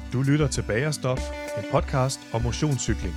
Du lytter til Bagerstop, en podcast om motionscykling.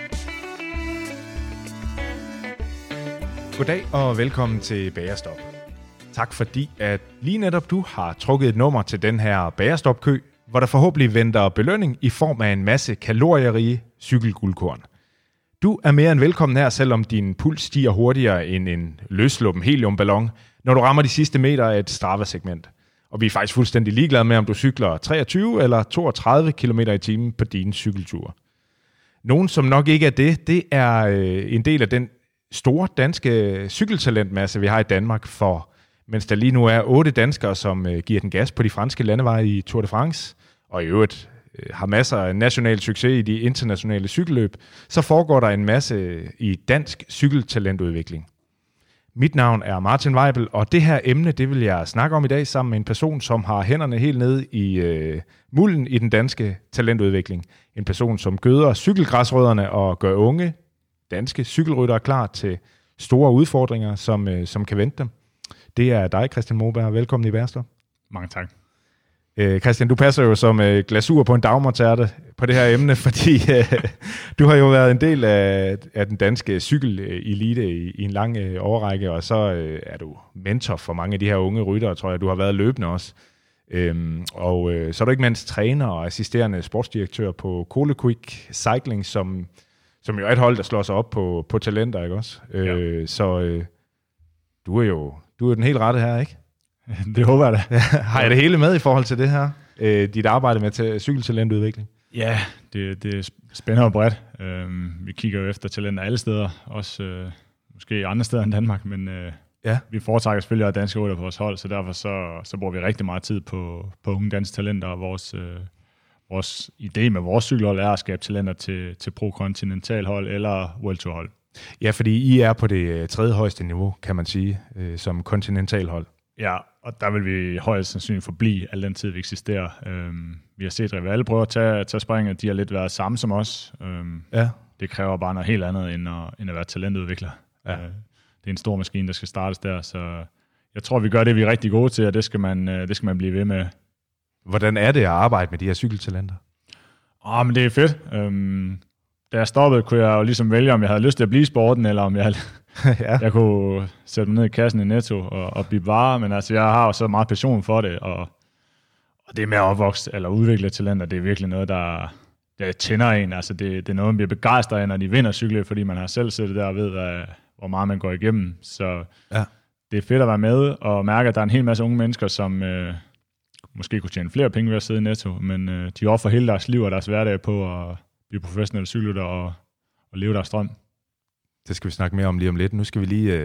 Goddag og velkommen til Bagerstop. Tak fordi, at lige netop du har trukket et nummer til den her Bagerstop-kø, hvor der forhåbentlig venter belønning i form af en masse kalorierige cykelguldkorn. Du er mere end velkommen her, selvom din puls stiger hurtigere end en løsluppen heliumballon, når du rammer de sidste meter af et Strava-segment. Og vi er faktisk fuldstændig ligeglade med, om du cykler 23 eller 32 km i timen på dine cykelture. Nogen, som nok ikke er det er en del af den store danske cykeltalentmasse, vi har i Danmark, for mens der lige nu er 8 danskere, som giver den gas på de franske landeveje i Tour de France, og i øvrigt har masser af national succes i de internationale cykelløb, så foregår der en masse i dansk cykeltalentudvikling. Mit navn er Martin Weibel, og det her emne, det vil jeg snakke om i dag sammen med en person, som har hænderne helt nede i mulden i den danske talentudvikling. En person, som gøder cykelgræsrødderne og gør unge danske cykelryttere klar til store udfordringer, som kan vente dem. Det er dig, Christian Moberg. Velkommen i Bagerstop. Mange tak. Christian, du passer jo som glasur på en dagmartærte på det her emne, fordi du har jo været en del af den danske cykelelite i en lang årrække, og så er du mentor for mange af de her unge ryttere, tror jeg. Du har været løbende også. Og så er du ikke mindst træner og assisterende sportsdirektør på Kole Quick Cycling, som jo er et hold, der slår sig op på talenter, ikke også? Ja. Så du er den helt rette her, ikke? Det håber jeg da. Har jeg det hele med i forhold til det her? Dit arbejde med cykeltalentudvikling? Ja, det spænder jo bredt. Vi kigger jo efter talenter alle steder, også måske andre steder end Danmark, men vi foretrækker selvfølgelig at danske ryttere på vores hold, så derfor så bruger vi rigtig meget tid på unge danske talenter, og vores idé med vores cykelhold er at skabe talenter til pro-kontinental hold eller World Tour hold. Ja, fordi I er på det tredje højeste niveau, kan man sige, som kontinental hold. Ja, og der vil vi højst sandsynligt forblive al den tid, vi eksisterer. Vi har set Rivalle prøve at tage springet. De har lidt været samme som os. Det kræver bare noget helt andet, end at være talentudvikler. Ja. Det er en stor maskine, der skal startes der, så jeg tror, vi gør det, vi er rigtig gode til, og det skal man blive ved med. Hvordan er det at arbejde med de her cykeltalenter? Men det er fedt. Da jeg stoppede, kunne jeg jo ligesom vælge, om jeg havde lyst til at blive i sporten, eller om jeg kunne sætte mig ned i kassen i Netto og blive varer, men altså, jeg har jo så meget passion for det, og det med at opvokse eller udvikle talenter, det er virkelig noget, der tænder en. Altså, det er noget, man bliver begejstret af, når de vinder cykler, fordi man har selv siddet der og ved, hvor meget man går igennem. Så det er fedt at være med og mærke, at der er en hel masse unge mennesker, som måske kunne tjene flere penge ved at sidde i Netto, men de offer hele deres liv og deres hverdag på at blive professionelle cykelrytter og leve deres drøm. Det skal vi snakke mere om lige om lidt. Nu skal vi lige...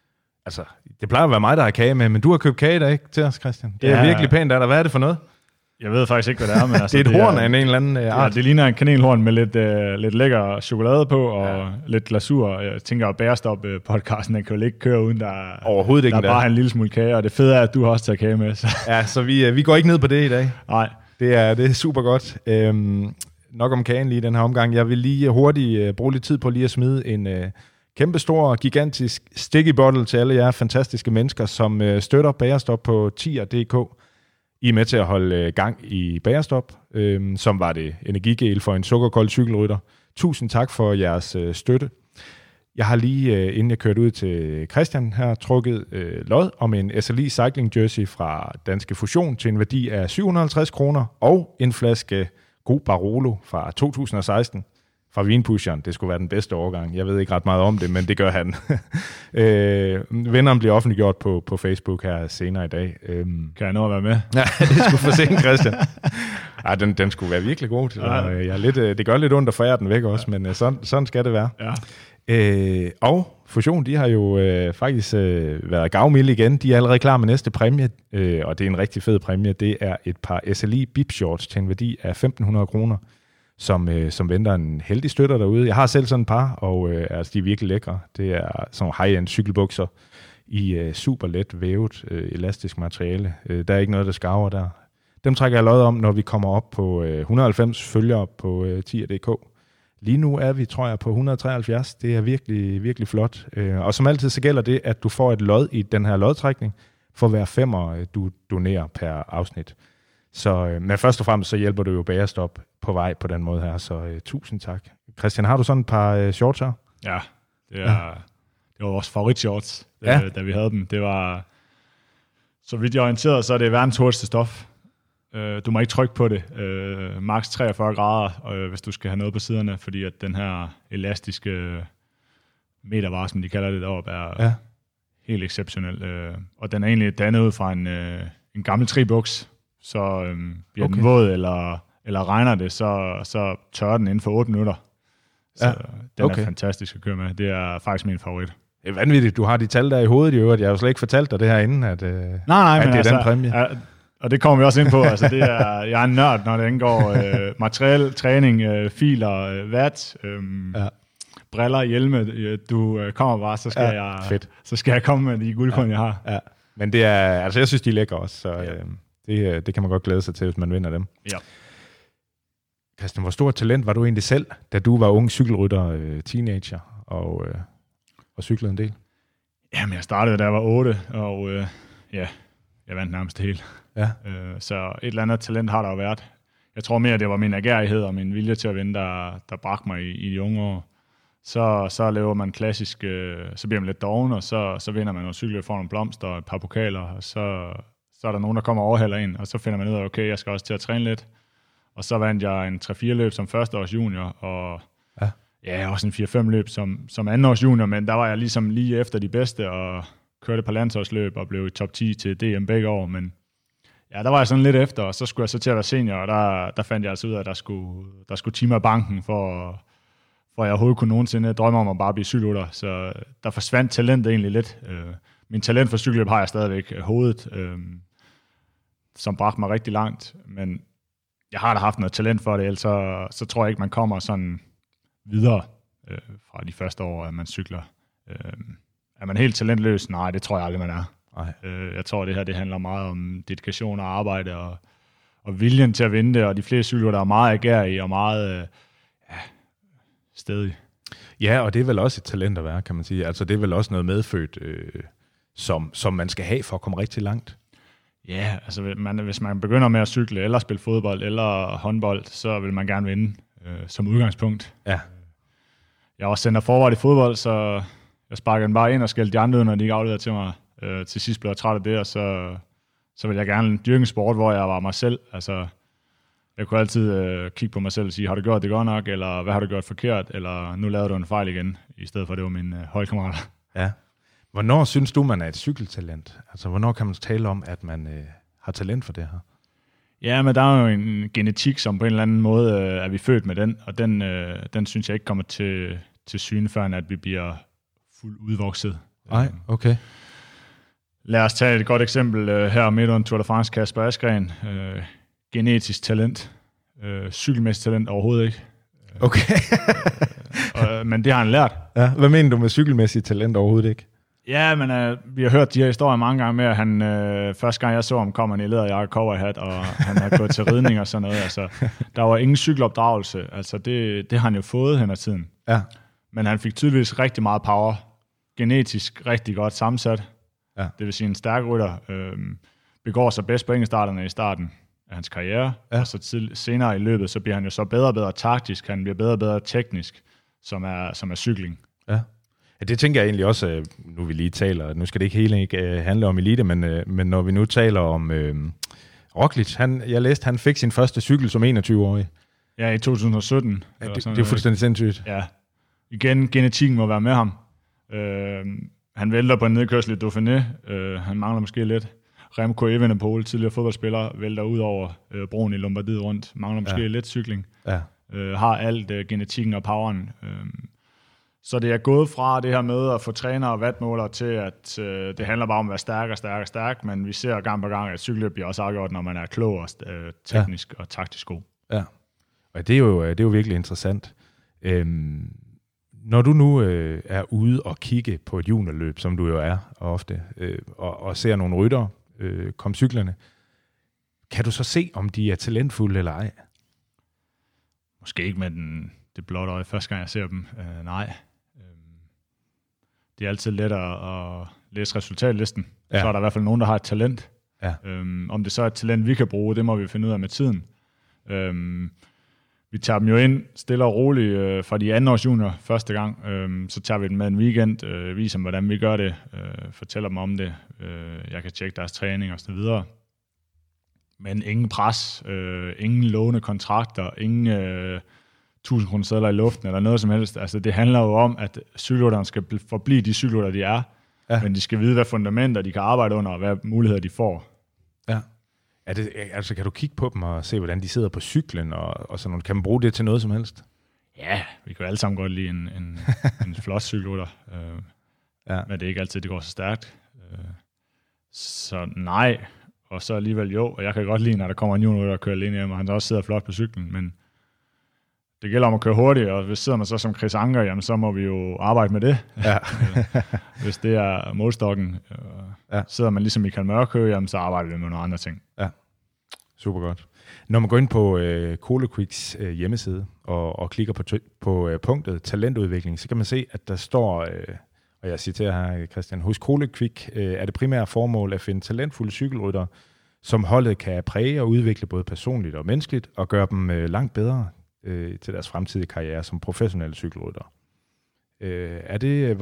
det plejer at være mig, der har kage med, men du har købt kage i dag til os, Christian. Det er virkelig pænt af dig. Hvad er det for noget? Jeg ved faktisk ikke, hvad det er, men altså... det er et horn af en eller anden art. Det ligner en kanelhorn med lidt lækker chokolade på og lidt glasur. Jeg tænker, at Bagerstop-podcasten, den kan jo ikke køre uden der... Overhovedet ikke. Der er bare en lille smule kage, og det fede er, at du har også taget kage med. Så. Ja, så vi går ikke ned på det i dag. Nej. Det er super godt. Nok om kagen lige i den her omgang. Jeg vil lige hurtigt bruge lidt tid på lige at smide en kæmpestor, gigantisk sticky bottle til alle jer fantastiske mennesker, som støtter Bagerstop på tier.dk. I er med til at holde gang i Bagerstop, som var det energigel for en sukkerkold cykelrytter. Tusind tak for jeres støtte. Jeg har lige, inden jeg kørte ud til Christian, her trukket lod om en SLI Cycling Jersey fra Danske Fusion til en værdi af 750 kroner og en flaske God Barolo fra 2016 fra Vinpusheren. Det skulle være den bedste årgang. Jeg ved ikke ret meget om det, men det gør han. Vinderen bliver offentliggjort på Facebook her senere i dag. Kan jeg nå at være med? Ja, det skulle for sent, Christian. Ja, den skulle være virkelig god. Så det gør lidt ondt at forære den væk også, men sådan skal det være. Ja. Og Fusion, de har jo faktisk været gavmilde igen. De er allerede klar med næste præmie, og det er en rigtig fed præmie. Det er et par SLI Bip Shorts til en værdi af 1.500 kroner, som venter en heldig støtter derude. Jeg har selv sådan et par, og de er virkelig lækre. Det er sådan high-end cykelbukser i super let vævet elastisk materiale. Der er ikke noget, der skarver der. Dem trækker jeg lod om, når vi kommer op på 190 følgere på tier.dk. Lige nu er vi, tror jeg, på 173. Det er virkelig, virkelig flot. Og som altid, så gælder det, at du får et lod i den her lodtrækning for hver 5'er, du donerer per afsnit. Så, men først og fremmest så hjælper du jo Bagerstop på vej på den måde her, så tusind tak. Christian, har du sådan et par shorts her? Ja, det var vores favoritshorts, da vi havde dem. Det var, så vidt jeg orienterede, så er det verdens hurtigste stof. Du må ikke trykke på det. Max 43 grader, hvis du skal have noget på siderne, fordi at den her elastiske metervare, som de kalder det deroppe, er helt exceptionel. Og den er egentlig dannet ud fra en gammel tribuks, så bliver den våd, eller regner det, så tørrer den inden for 8 minutter. Så den er fantastisk at køre med. Det er faktisk min favorit. Det er vanvittigt. Du har de tal der i hovedet i øvrigt. Jeg har jo slet ikke fortalt dig det her inden, at, nej, at men det er altså, den præmie. Og det kommer vi også ind på. Altså, jeg er en nørd, når det indgår materiel, træning, filer, watt, briller, hjelme. Du kommer bare, så skal jeg komme med de guldkorn, jeg har. Ja. Men det er, altså jeg synes, de er lækre også, så det kan man godt glæde sig til, hvis man vinder dem. Ja. Christian, hvor stort talent var du egentlig selv, da du var ung cykelrytter, teenager, og cyklede en del? Jamen, jeg startede, da jeg var 8, og jeg vandt nærmest det hele. Ja. Så et eller andet talent har der jo været. Jeg tror mere, det var min agerighed og min vilje til at vinde, der bragte mig i de unge år. Så lever man klassisk, så bliver man lidt doven, og så vinder man nogle cykler, får nogle blomster og et par pokaler, og så er der nogen, der kommer og overhælder en, og så finder man ud af, okay, jeg skal også til at træne lidt. Og så vandt jeg en 3-4 løb som førsteårs junior, og også en 4-5 løb som andenårs junior, men der var jeg ligesom lige efter de bedste, og kørte på landsholdsløb og blev i top 10 til DM begge år, men ja, der var jeg sådan lidt efter, og så skulle jeg så til at være senior, og der fandt jeg altså ud af, at der skulle time af banken, for jeg overhovedet kunne nogensinde drømme om at bare blive cykelrytter, så der forsvandt talentet egentlig lidt. Min talent for cykelløb har jeg stadigvæk hovedet, som bragte mig rigtig langt, men jeg har da haft noget talent for det, ellers så tror jeg ikke, man kommer sådan videre fra de første år, at man cykler. Er man helt talentløs? Nej, det tror jeg aldrig, man er. Jeg tror, det handler meget om dedikation og arbejde, og viljen til at vinde det, og de fleste cykler, der er meget agerige og meget stedig. Ja, og det er vel også et talent at være, kan man sige. Altså, det er vel også noget medfødt, som man skal have for at komme rigtig langt. Ja, altså hvis man begynder med at cykle, eller spille fodbold, eller håndbold, så vil man gerne vinde som udgangspunkt. Ja. Jeg er også center forward i fodbold, så jeg sparker den bare ind og skældte de andre ud, når de ikke afleverer til mig. Til sidst blev jeg træt af det, og så vil jeg gerne dyrke en sport, hvor jeg var mig selv. Altså, jeg kunne altid kigge på mig selv og sige, har du gjort det godt nok, eller hvad har du gjort forkert, eller nu lavede du en fejl igen, i stedet for at det var mine holdkammerater. Ja. Hvornår synes du, man er et cykeltalent? Altså, hvornår kan man tale om, at man har talent for det her? Ja, men der er jo en genetik, som på en eller anden måde er vi født med den, og den synes jeg ikke kommer til syne, før at vi bliver fuldt udvokset. Nej, okay. Lad os tage et godt eksempel her midt under Tour de France, Kasper Asgreen. Genetisk talent. Cykelmæssigt talent overhovedet ikke. Okay. Men det har han lært. Ja, hvad mener du med cykelmæssigt talent overhovedet ikke? Ja, men vi har hørt de her historier mange gange med, at han, første gang jeg så ham, kom han i læderjakke, cowboyhat, og han har gået til ridning og sådan noget. Altså, der var ingen cykelopdragelse. Altså, det har han jo fået hen ad tiden. Ja. Men han fik tydeligvis rigtig meget power. Genetisk rigtig godt sammensat. Ja. Det vil sige, en stærk rytter begår sig bedst på enkeltstarterne i starten af hans karriere, og så senere i løbet, så bliver han jo så bedre og bedre taktisk, han bliver bedre og bedre teknisk, som er cykling. Ja. Ja, det tænker jeg egentlig også, nu vi lige taler, nu skal det ikke handle om elite, men når vi nu taler om Roglic, jeg læste, han fik sin første cykel som 21-årig. Ja, i 2017. Ja, det er fuldstændig sindssygt. Ja. Igen, genetikken må være med ham. Han vælter på en nedkørsel i Dauphiné. Han mangler måske lidt. Remco Evenepoel, tidligere fodboldspiller, vælter ud over broen i Lombardiet rundt. Mangler måske lidt cykling. Ja. Har alt genetikken og poweren. Så det er gået fra det her med at få træner og wattmåler til, at det handler bare om at være stærk, men vi ser gang på gang, at cykelløb bliver også afgjort, når man er klog og teknisk og taktisk god. Ja, og det er jo virkelig interessant. Når du nu er ude og kigge på et juniorløb, som du jo er ofte, og ser nogle ryttere komme cyklerne, kan du så se, om de er talentfulde eller ej? Måske ikke med det blotte øje første gang, jeg ser dem. Nej. Det er altid let at læse resultatlisten. Ja. Så er der i hvert fald nogen, der har et talent. Ja. Om det så er et talent, vi kan bruge, det må vi finde ud af med tiden. Vi tager dem jo ind stille og roligt fra de anden års junior første gang. Så tager vi dem med en weekend, viser dem, hvordan vi gør det, fortæller dem om det. Jeg kan tjekke deres træning og så videre. Men ingen pres, ingen lovende kontrakter, ingen 1000 kroner sedler i luften eller noget som helst. Altså, det handler jo om, at cykelrytterne skal forblive de cykelrytter, de er. Ja. Men de skal vide, hvad fundamenter de kan arbejde under, og hvad muligheder de får. Ja. Altså, kan du kigge på dem og se, hvordan de sidder på cyklen og sådan noget? Kan man bruge det til noget som helst? Ja, vi kan jo alle sammen godt lide en flot cykelrytter. Men det er ikke altid, det går så stærkt. Så nej, og så alligevel jo. Og jeg kan godt lide, når der kommer en juniorrytter og kører alene hjem, og han også sidder flot på cyklen, men det gælder om at køre hurtigt, og hvis sidder man så som Chris Anker, jamen så må vi jo arbejde med det. Ja. Hvis det er målstokken, sidder man ligesom Michael Mørkø, jamen så arbejder vi med nogle andre ting. Ja, super godt. Når man går ind på Colequicks hjemmeside og klikker på punktet talentudvikling, så kan man se, at der står, og jeg citerer her, Christian, hos Colequick er det primære formål at finde talentfulde cykelrytter, som holdet kan præge og udvikle både personligt og menneskeligt, og gøre dem langt bedre til deres fremtidige karriere som professionelle cykelrytter. Er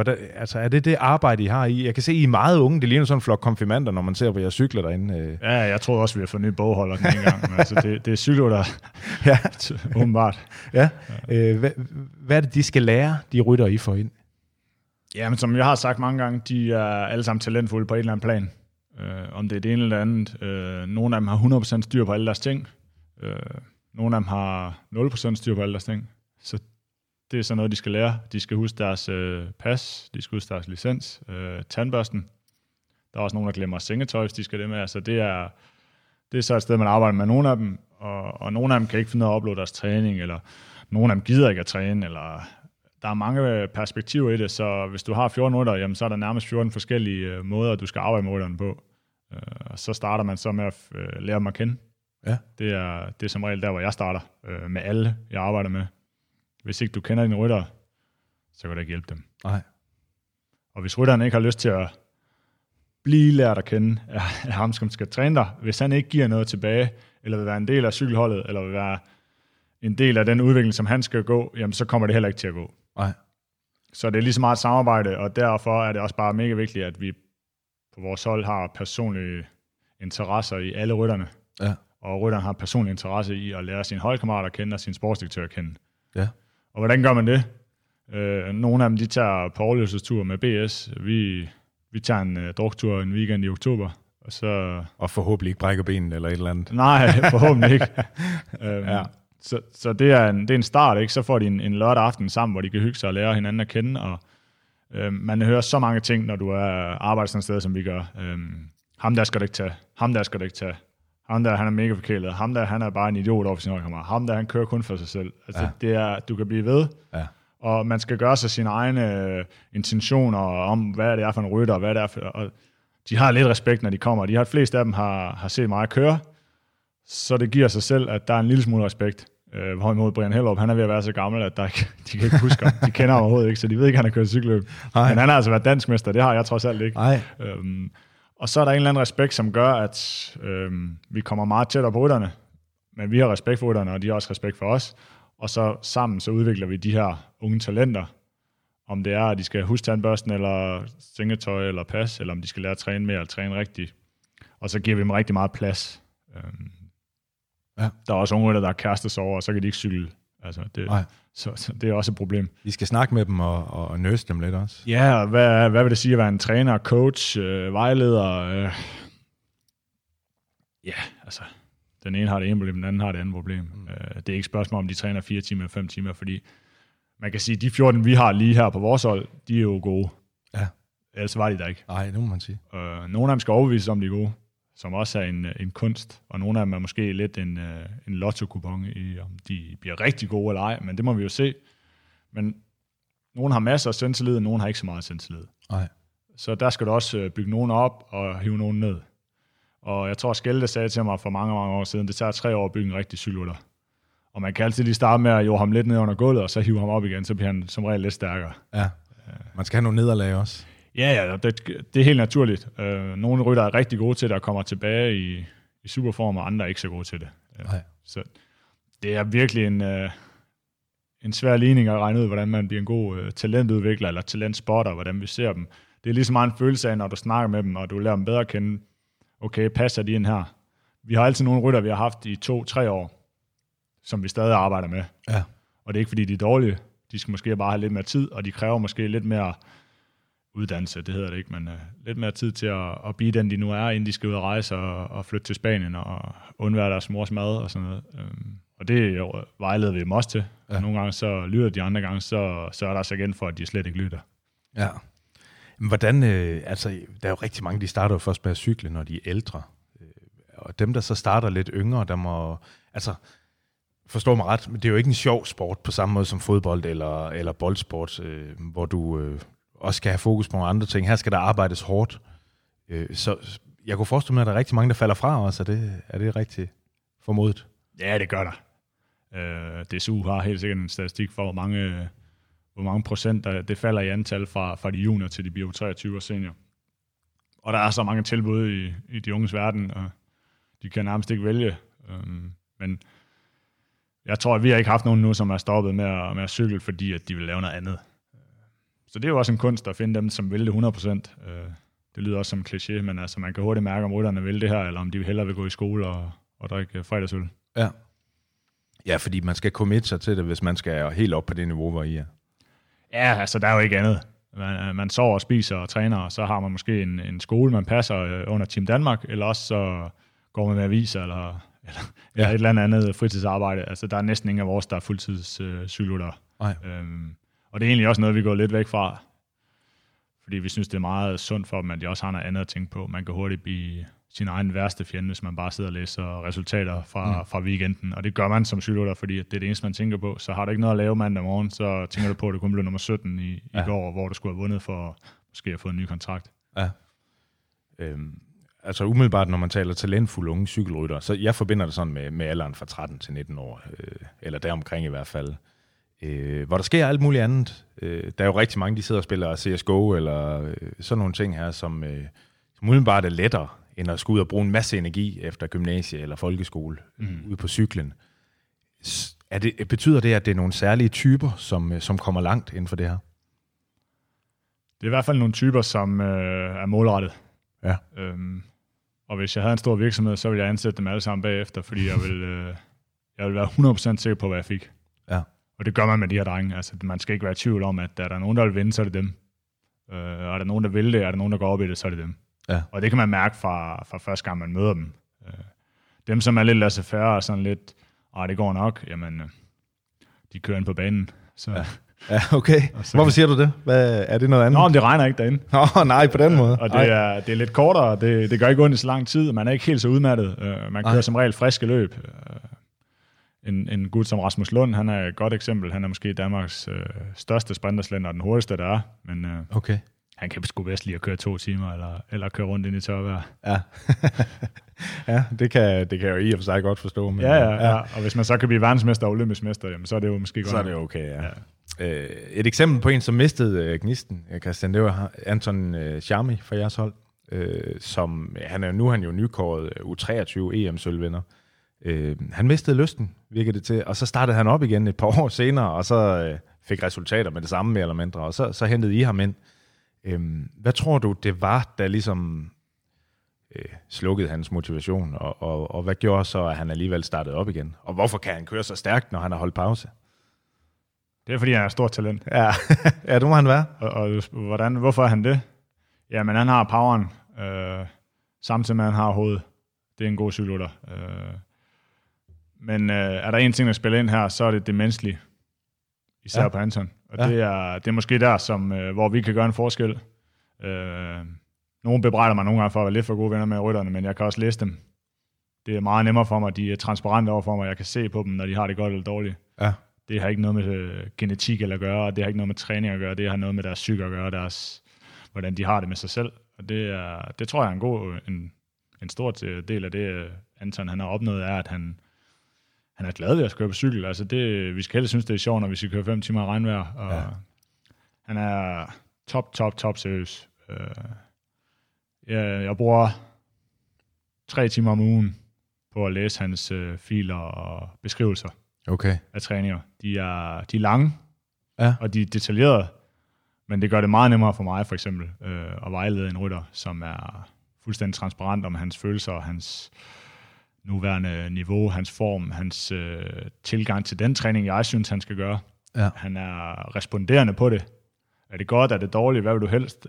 det arbejde, I har i? Jeg kan se, I er meget unge. Det ligner sådan en flok konfirmander, når man ser, hvor jeg cykler derinde. Ja, jeg tror også, vi har fået nye bogholder den ene gang. Men altså, det er cykelrytter, ja. Åbenbart. Ja. Hvad er det, de skal lære, de rytter, I får ind? Jamen, som jeg har sagt mange gange, de er alle sammen talentfulde på et eller andet plan. Om det er det ene eller andet. Nogle af dem har 100% styr på alle deres ting. Nogle af dem har 0% styr på alle deres ting. Så det er sådan noget, de skal lære. De skal huske deres pas, de skal huske deres licens, tandbørsten. Der er også nogen, der glemmer sengetøj, hvis de skal det med. Altså, det er så et sted, man arbejder med nogle af dem, og nogle af dem kan ikke finde ud af at uploade deres træning, eller nogle af dem gider ikke at træne, eller der er mange perspektiver i det, så hvis du har 14 rytter, jamen, så er der nærmest 14 forskellige måder, du skal arbejde med rytterne på. Og så starter man så med at lære dem at kende. Ja. Det er som regel der, hvor jeg starter med alle, jeg arbejder med. Hvis ikke du kender dine rytter, så kan du ikke hjælpe dem. Nej. Og hvis rytteren ikke har lyst til at blive lært at kende af ham, som skal træne dig, hvis han ikke giver noget tilbage, eller vil være en del af cykelholdet, eller vil være en del af den udvikling, som han skal gå, jamen så kommer det heller ikke til at gå. Nej. Så det er lige så meget samarbejde, og derfor er det også bare mega vigtigt, at vi på vores hold har personlige interesser i alle rytterne. Ja. Og rytteren har personlig interesse i at lære sine holdkammerater at kende, og sin sportsdirektør at kende. Ja. Og hvordan gør man det? Nogle af dem, de tager på overlevelsestur med BS. Vi tager en druktur en weekend i oktober. Og forhåbentlig ikke brækker benen eller et eller andet. Nej, forhåbentlig ikke. Ja. Så det er en start, ikke? Så får de en lørdag aften sammen, hvor de kan hygge sig og lære hinanden at kende. Og man hører så mange ting, når du arbejder sådan et sted, som vi gør. Ham der skal du ikke tage. Ham der skal du ikke tage. Ham der, han er mega forkælet. Ham der, han er bare en idiot over for sin holdkammerat. Ham der, han kører kun for sig selv. Altså, det er, du kan blive ved. Ja. Og man skal gøre sig sine egne intentioner om, hvad det er for en rytter, og hvad det er for... Og de har lidt respekt, når de kommer. De fleste af dem har set mig køre, så det giver sig selv, at der er en lille smule respekt. Hvorimod Brian Hellerup, han er ved at være så gammel, at de kan ikke huske ham. De kender ham overhovedet ikke, så de ved ikke, at han har kørt cykelløb. Men han har altså været danskmester, det har jeg trods alt ikke. Og så er der en eller anden respekt, som gør, at vi kommer meget tættere på rytterne, men vi har respekt for rytterne, og de har også respekt for os. Og så sammen så udvikler vi de her unge talenter, om det er, at de skal huske tandbørsten, eller sengetøj, eller pas, eller om de skal lære at træne mere, eller træne rigtigt. Og så giver vi dem rigtig meget plads. Ja. Der er også unge rytter, der er kærestesover, og så kan de ikke cykle. Altså så det er også et problem. Vi skal snakke med dem og nøse dem lidt også. Ja, og hvad vil det sige at være en træner, coach, vejleder? Ja, altså, den ene har det ene problem, den anden har det andet problem. Det er ikke et spørgsmål, om de træner 4 timer eller 5 timer, fordi man kan sige, at de 14, vi har lige her på vores hold, de er jo gode. Ja. Ellers var de der ikke. Nej, det må man sige. Nogle af dem skal overbevises om, de er gode, som også er en kunst, og nogle af dem er måske lidt en lotto-kupon i, om de bliver rigtig gode eller ej, men det må vi jo se. Men nogle har masser af selvtillid, og nogle har ikke så meget selvtillid. Nej. Så der skal du også bygge nogen op og hive nogen ned. Og jeg tror, Skelde sagde til mig for mange år siden, det tager 3 år at bygge en rigtig cykelrytter. Og man kan altid lige starte med at jorde ham lidt ned under gulvet, og så hive ham op igen, så bliver han som regel lidt stærkere. Ja, man skal have nogle nederlag også. Ja, det er helt naturligt. Nogle rytter er rigtig gode til det og kommer tilbage i superform, og andre er ikke så gode til det. Så det er virkelig en svær ligning at regne ud, hvordan man bliver en god talentudvikler eller talentspotter, hvordan vi ser dem. Det er lige så meget en følelse af, når du snakker med dem, og du lærer dem bedre at kende, okay, passer de ind her? Vi har altid nogle rytter, vi har haft i 2-3 år, som vi stadig arbejder med. Ja. Og det er ikke, fordi de er dårlige. De skal måske bare have lidt mere tid, og de kræver måske lidt mere uddannelse, det hedder det ikke, men lidt mere tid til at blive den, de nu er, inden de skal ud og rejse og flytte til Spanien og undvære deres mors mad og sådan noget. Og det vejleder vi dem også til. Ja. Nogle gange så lytter de, andre gange så er der så igen for, at de slet ikke lytter. Ja. Men hvordan, altså, der er jo rigtig mange, de starter jo først med at cykle, når de er ældre. Og dem, der så starter lidt yngre, der må, altså, forstå mig ret, men det er jo ikke en sjov sport på samme måde som fodbold eller boldsport, hvor du også skal have fokus på nogle andre ting. Her skal der arbejdes hårdt. Så jeg kunne forestille mig, at der er rigtig mange, der falder fra os. Er det rigtig formodet? Ja, det gør der. DSU har helt sikkert en statistik for, hvor mange procent det falder i antal fra de junior til de bliver 23 og senior. Og der er så mange tilbud i de unges verden, og de kan nærmest ikke vælge. Men jeg tror, at vi har ikke haft nogen nu, som er stoppet med at cykle, fordi at de vil lave noget andet. Så det er jo også en kunst at finde dem, som vil det 100%. Det lyder også som en kliché, men altså, man kan hurtigt mærke, om rytterne vil det her, eller om de hellere vil gå i skole og drikke fredagsøl. Ja. Ja, fordi man skal committe sig til det, hvis man skal helt op på det niveau, hvor I er. Ja, altså der er jo ikke andet. Man sover og spiser og træner, og så har man måske en skole, man passer under Team Danmark, eller også så går man med aviser, eller et eller andet fritidsarbejde. Altså der er næsten ingen af vores, der er fuldtidscykelryttere. Og det er egentlig også noget, vi går lidt væk fra, fordi vi synes, det er meget sundt for dem, at de også har noget andet at tænke på. Man kan hurtigt blive sin egen værste fjende, hvis man bare sidder og læser resultater fra weekenden. Og det gør man som cykelrytter, fordi det er det eneste, man tænker på. Så har du ikke noget at lave mandag morgen, så tænker du på, at du kun blev nummer 17 i går, hvor du skulle have vundet for måske at få en ny kontrakt. Ja. Altså umiddelbart, når man taler talentfulde unge cykelrytter, så jeg forbinder det sådan med alderen fra 13 til 19 år, eller deromkring i hvert fald. Hvor der sker alt muligt andet. Der er jo rigtig mange, de sidder og spiller CSGO, eller sådan nogle ting her, som umiddelbart er lettere, end at skulle ud og bruge en masse energi efter gymnasie eller folkeskole ude på cyklen. Betyder det, at det er nogle særlige typer, som kommer langt inden for det her? Det er i hvert fald nogle typer, som er målrettet. Ja. Og hvis jeg havde en stor virksomhed, så ville jeg ansætte dem alle sammen bagefter, fordi jeg vil være 100% sikker på, hvad jeg fik. Ja. Og det gør man med de her drenge. Altså, man skal ikke være i tvivl om, at der er nogen, der vil vinde, så er det dem. Og er der nogen, der vil det, er der nogen, der går op i det, så er det dem. Ja. Og det kan man mærke fra første gang, man møder dem. Dem, som er lidt laissez-faire og sådan lidt, det går nok, jamen, de kører ind på banen. Så. Ja, okay. Hvorfor siger du det? Er det noget andet? Nå, det regner ikke derinde. Nej, på den måde. Og det er lidt kortere, det gør ikke ondt i så lang tid, man er ikke helt så udmattet. Man kører som regel friske løb. En gut som Rasmus Lund, han er et godt eksempel. Han er måske Danmarks største sprinterslænder, og den hurtigste, der er. Men okay. Han kan sgu bedst lide at køre 2 timer, eller køre rundt ind i tørvejr. Ja. Ja, det kan jeg jo i og for sig godt forstå. Men, ja. Og hvis man så kan blive verdensmester og olympisk mester, jamen, så er det jo måske godt. Så er det okay, ja. Et eksempel på en, som mistede gnisten, Christian, det var Anton Charmi fra jeres hold, som han er jo nykåret U23 EM-sølvvinder. Han mistede lysten, virkede det til, og så startede han op igen et par år senere, og så fik resultater med det samme mere eller mindre, og så hentede I ham ind. Hvad tror du, det var, der ligesom slukkede hans motivation, og hvad gjorde så, at han alligevel startede op igen? Og hvorfor kan han køre så stærkt, når han har holdt pause? Det er, fordi han er et stort talent. Ja, ja, det må han være. Og hvorfor er han det? Jamen, han har poweren, samtidig med, at han har hovedet. Det er en god cykelrytter. Men er der en ting, der spiller ind her, så er det menneskelige. Især på Anton. Og det er måske der, hvor vi kan gøre en forskel. Nogle bebrejder mig nogle gange for at være lidt for gode venner med rytterne, men jeg kan også læse dem. Det er meget nemmere for mig. De er transparente over for mig. Jeg kan se på dem, når de har det godt eller dårligt. Ja. Det har ikke noget med genetik at gøre, og det har ikke noget med træning at gøre. Det har noget med deres psyke at gøre, hvordan de har det med sig selv. Og det tror jeg er en stor del af det, Anton han har opnået, er, at han er glad ved at køre på cykel. Altså vi skal helst synes, det er sjovt, når vi skal køre 5 timer i regnvejr. Og han er top seriøs. Jeg bruger 3 timer om ugen på at læse hans filer og beskrivelser af træninger. De er lange, og de er detaljerede, men det gør det meget nemmere for mig, for eksempel, at vejlede en rytter, som er fuldstændig transparent om hans følelser, hans nuværende niveau, hans form, hans tilgang til den træning, jeg synes, han skal gøre. Ja. Han er responderende på det. Er det godt? Er det dårligt? Hvad vil du helst?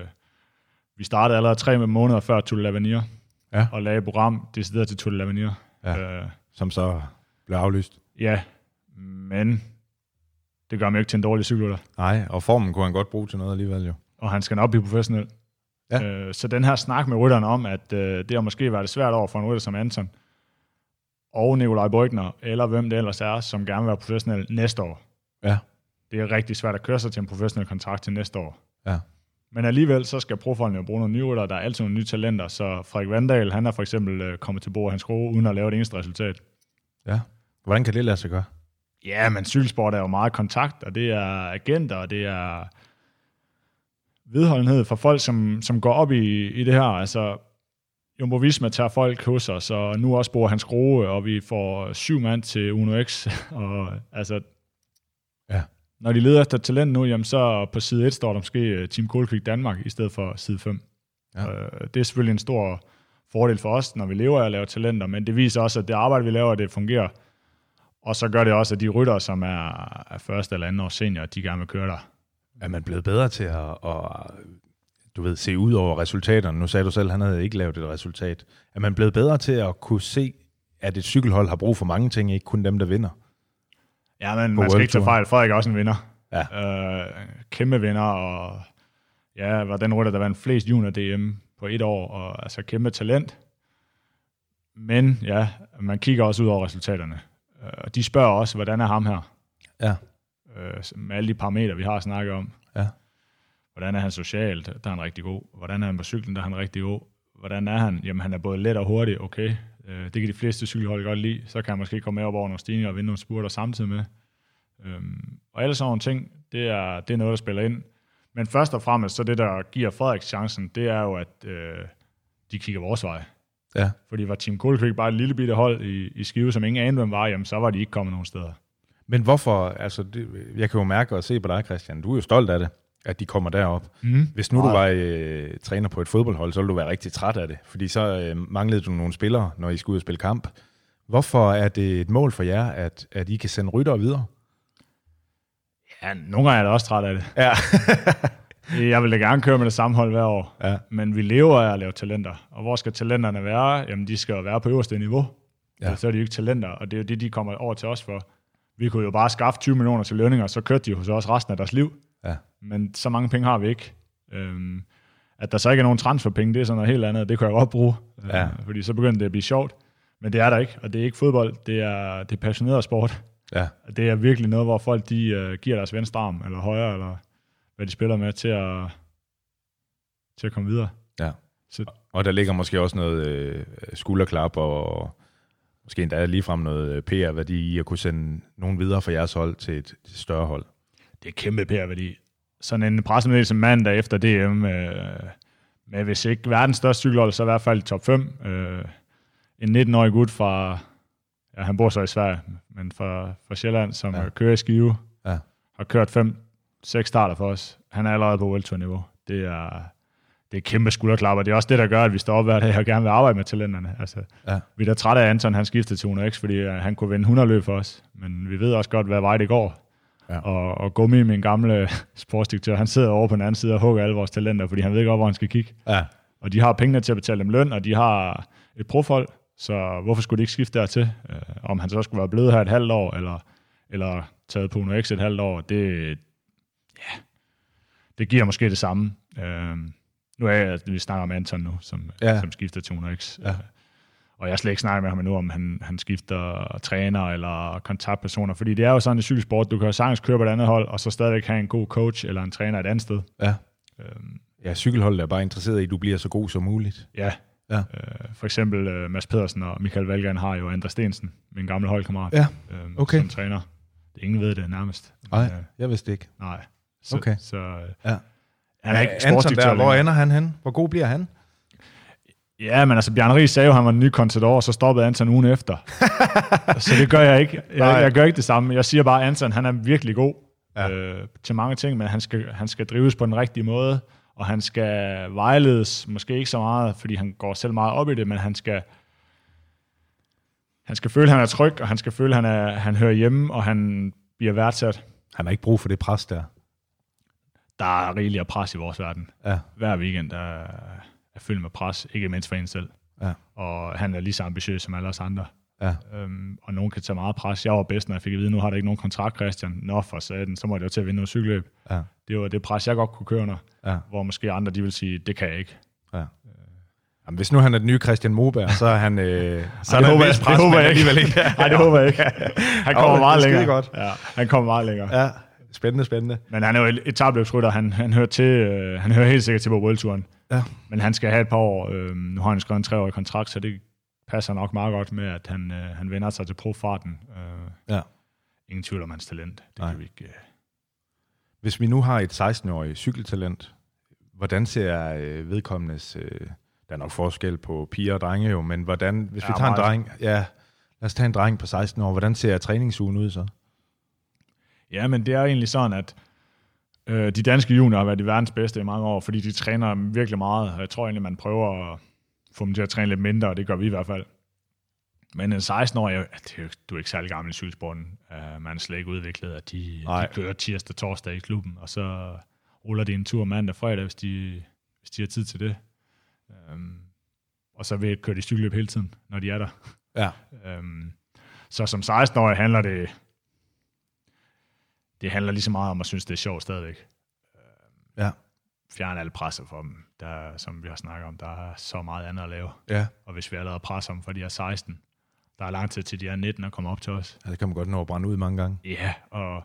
Vi startede allerede 3 måneder før Tour de l'Avenir, og lagde et program decideret til Tour de l'Avenir. Som så blev aflyst. Ja, men det gør mig ikke til en dårlig cykelrytter. Nej, og formen kunne han godt bruge til noget alligevel jo. Og han skal nok blive professionel. Ja. Så den her snak med rytterne om, at det har måske været svært over for en rytter som Anton, og Nikolaj Brygner, eller hvem det ellers er, som gerne vil være professionel næste år. Ja. Det er rigtig svært at køre sig til en professionel kontrakt til næste år. Ja. Men alligevel, så skal profolkene jo bruge nogle nye rytter, der er altid nogle nye talenter, så Frederik Vandal, han er for eksempel kommet til Bo Hans Grohe, uden at lave et eneste resultat. Ja. Hvordan kan det lade sig gøre? Ja, men cykelsport er jo meget kontakt, og det er agenter, og det er vedholdenhed for folk, som går op i det her. Altså, Jumbo Visma tager folk hos os, og nu også Bo Hans Grohe, og vi får 7 mand til Uno X, og altså... Ja. Når de leder efter talent nu, jamen så på side 1 står der måske Team Koldkvik Danmark i stedet for side 5. Ja. Det er selvfølgelig en stor fordel for os, når vi lever af at lave talenter, men det viser også, at det arbejde, vi laver, det fungerer. Og så gør det også, at de ryttere, som er første eller anden års senior, de gerne vil køre der. Er man blevet bedre til at se ud over resultaterne? Nu sagde du selv, at han havde ikke lavet et resultat. Er man blevet bedre til at kunne se, at et cykelhold har brug for mange ting, ikke kun dem, der vinder? Ja, men man skal ikke tage fejl. Frederik er også en vinder. Ja. Kæmpe vinder, og var den rytter, der vandt flest junior-DM på 1 år, og altså kæmpe talent. Men ja, man kigger også ud over resultaterne. Og de spørger også, hvordan er ham her? Ja. Med alle de parametre, vi har snakket om. Ja. Hvordan er han socialt? Der er han rigtig god. Hvordan er han på cyklen? Der er han rigtig god. Hvordan er han? Jamen, han er både let og hurtig. Okay. Det kan de fleste cykelhold godt lide. Så kan han måske komme med op over nogle stigninger og vinde nogle spurter samtidig med. Og alle sådan nogle ting, det er noget, der spiller ind. Men først og fremmest, så det, der giver Frederik chancen, det er jo, at de kigger vores vej. Ja. Fordi var Team Koldkvik bare et lille bitte hold i Skive, som ingen anede, hvem var, jamen, så var de ikke kommet nogen steder. Men hvorfor, altså, jeg kan jo mærke og se på dig, Christian, du er jo stolt af det, at de kommer derop. Hvis nu du var træner på et fodboldhold, så ville du være rigtig træt af det, fordi så manglede du nogle spillere, når I skulle ud og spille kamp. Hvorfor er det et mål for jer, at I kan sende ryttere videre? Ja, nogle gange er jeg da også træt af det. Ja. Jeg vil da gerne køre med det samme hold hver år, men vi lever af at lave talenter. Og hvor skal talenterne være? Jamen, de skal jo være på øverste niveau. Ja. Så er de jo ikke talenter, og det er jo det, de kommer over til os for. Vi kunne jo bare skaffe 20 millioner til lønninger, så kørte de hos os resten af deres liv. Ja. Men så mange penge har vi ikke. At der så ikke er nogen transferpenge, det er sådan noget helt andet. Det kan jeg godt bruge, fordi så begynder det at blive sjovt. Men det er der ikke, og det er ikke fodbold. Det er passioneret sport. Ja. Det er virkelig noget, hvor folk de giver deres venstre arm, eller højre, eller hvad de spiller med, til at komme videre. Ja. Så. Og der ligger måske også noget skulderklap, og måske endda ligefrem noget PR-værdi i at kunne sende nogen videre fra jeres hold til et større hold. Det er kæmpe PR-værdi. Sådan en pressemeddelelse mandag efter DM, med hvis ikke verdens største cykelhold, så i hvert fald i top 5. En 19-årig gut fra, han bor så i Sverige, men fra Sjælland, som kører i Skive, har kørt 5-6 starter for os. Han er allerede på World Tour-niveau. Det er kæmpe skulderklapper. Det er også det, der gør, at vi står op hver dag og gerne vil arbejde med talenterne. Altså, vi er da trætte af Anton, han skiftede til Uno X, fordi han kunne vinde 100 løb for os. Men vi ved også godt, hvad vej det går. Ja. Og Gummi, min gamle sportsdirektør, han sidder over på den anden side og hugger alle vores talenter, fordi han ved godt, hvor han skal kigge. Ja. Og de har pengene til at betale dem løn, og de har et profolk, så hvorfor skulle de ikke skifte dertil? Om han så skulle være blevet her et halvt år, eller taget på Uno X et halvt år, det giver måske det samme. Nu er jeg, vi snakker om Anton nu, som skifter til Uno X. Ja. Og jeg har slet ikke snakket med ham endnu, om han skifter træner eller kontaktpersoner, fordi det er jo sådan i cykelsport, du kan jo sagtens køre på et andet hold, og så stadigvæk have en god coach eller en træner et andet sted. Ja, cykelholdet er bare interesseret i, at du bliver så god som muligt. Ja. For eksempel Mads Pedersen og Michael Valgren har jo Andreas Stensen, min gamle holdkammerat, som træner. Ingen ved det nærmest. Nej, jeg vidste ikke. Nej. Han er ikke Anton der, hvor ender han hen? Hvor god bliver han? Ja, men altså Bjarne Riis sagde jo, at han var den nye Contador, og så stoppede Anton ugen efter. Så det gør jeg ikke. Jeg gør ikke det samme. Jeg siger bare, at Anton han er virkelig god til mange ting, men han skal drives på den rigtige måde, og han skal vejledes, måske ikke så meget, fordi han går selv meget op i det, men han skal føle, at han er tryg, og han skal føle, at han hører hjemme, og han bliver værdsat. Han har ikke brug for det pres der. Der er rigeligt pres i vores verden. Ja. Hver weekend er fyldt med pres, ikke mindst for en selv. Ja. Og han er lige så ambitiøs som alle os andre. Ja. Og nogen kan tage meget pres. Jeg var bedst, når jeg fik at vide, nu har der ikke nogen kontrakt, Christian. Nå, for satan, så må jeg jo til at vinde noget cykelløb. Ja. Det var det pres, jeg godt kunne køre under. Ja. Hvor måske andre, de vil sige, det kan jeg ikke. Ja. Jamen, hvis nu han er den nye Christian Moberg, så er han... så er der en vis pres, men alligevel ikke. Nej, det håber jeg ikke. Han kommer meget længere. Godt. Ja, han kommer meget længere. Ja, spændende. Men han er jo etabløbsrytter. Han hører helt sikkert til på World-touren. Ja. Men han skal have et par år. Nu har han skrevet en 3-årig kontrakt, så det passer nok meget godt med, at han vender sig til profarten. Ja. Ingen tvivl om hans talent. Det kan vi ikke... Hvis vi nu har et 16-årigt cykeltalent, hvordan ser vedkommendes... der er nok forskel på piger og drenge jo, men hvordan... Hvis vi tager en dreng... Ja, lad os tage en dreng på 16 år. Hvordan ser træningsugen ud så? Ja, men det er egentlig sådan, at de danske juniorer har været de verdens bedste i mange år, fordi de træner virkelig meget. Jeg tror egentlig, man prøver at få dem til at træne lidt mindre, og det gør vi i hvert fald. Men en 16-årig, du er ikke særlig gammel i cykelsporten. Man er slet ikke udviklet, at de kører tirsdag, torsdag i klubben, og så ruller de en tur mandag, fredag, hvis de har tid til det. Og så vil køre de cykelløb hele tiden, når de er der. Ja. Så som 16-årig handler det handler lige så meget om at synes, det er sjovt stadigvæk. Ja. Fjerne alle presser for dem. Der, som vi har snakket om, der er så meget andet at lave. Ja. Og hvis vi allerede presser dem, for de er 16, der er lang tid til de er 19 og kommer op til os. Ja, det kan man godt nå at brænde ud mange gange. Ja, og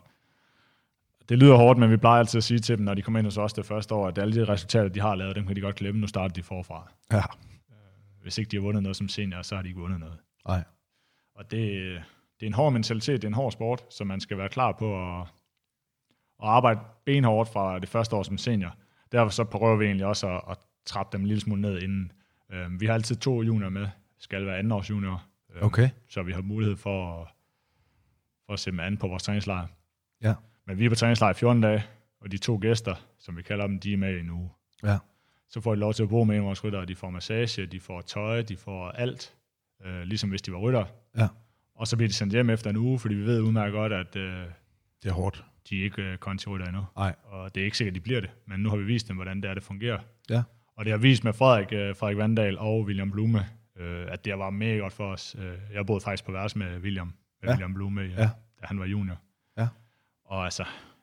det lyder hårdt, men vi plejer altid at sige til dem, når de kommer ind hos os det første år, at alle de resultater, de har lavet, dem kan de godt glemme. Nu starter de forfra. Ja. Hvis ikke de har vundet noget som senior, så har de ikke vundet noget. Nej. Og det er en hård mentalitet, det er en hård sport, så man skal være klar på at arbejde benhårdt fra det første år som senior. Derfor så prøver vi egentlig også at trappe dem en lille smule ned inden. Vi har altid 2 juniorer med, skal være 2. års junior. Okay. Så vi har mulighed for at se dem an på vores træningslejr. Ja. Men vi er på træningslejr i 14 dage, og de 2 gæster, som vi kalder dem, de er med i en uge. Ja. Så får de lov til at bo med en af vores ryttere. De får massage, de får tøj, de får alt, ligesom hvis de var ryttere. Ja. Og så bliver de sendt hjem efter en uge, fordi vi ved udmærket godt, at det er hårdt. De er ikke kontirytter endnu. Nej. Og det er ikke sikkert, at de bliver det. Men nu har vi vist dem, hvordan det fungerer. Ja. Og det har vist med Frederik Vandal og William Blume, at det var mega godt for os. Jeg boede faktisk på værelse med William Blume, da han var junior. Ja. Og altså,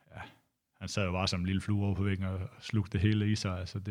han sad jo bare som en lille flue over på væggen og slugte det hele i sig. Altså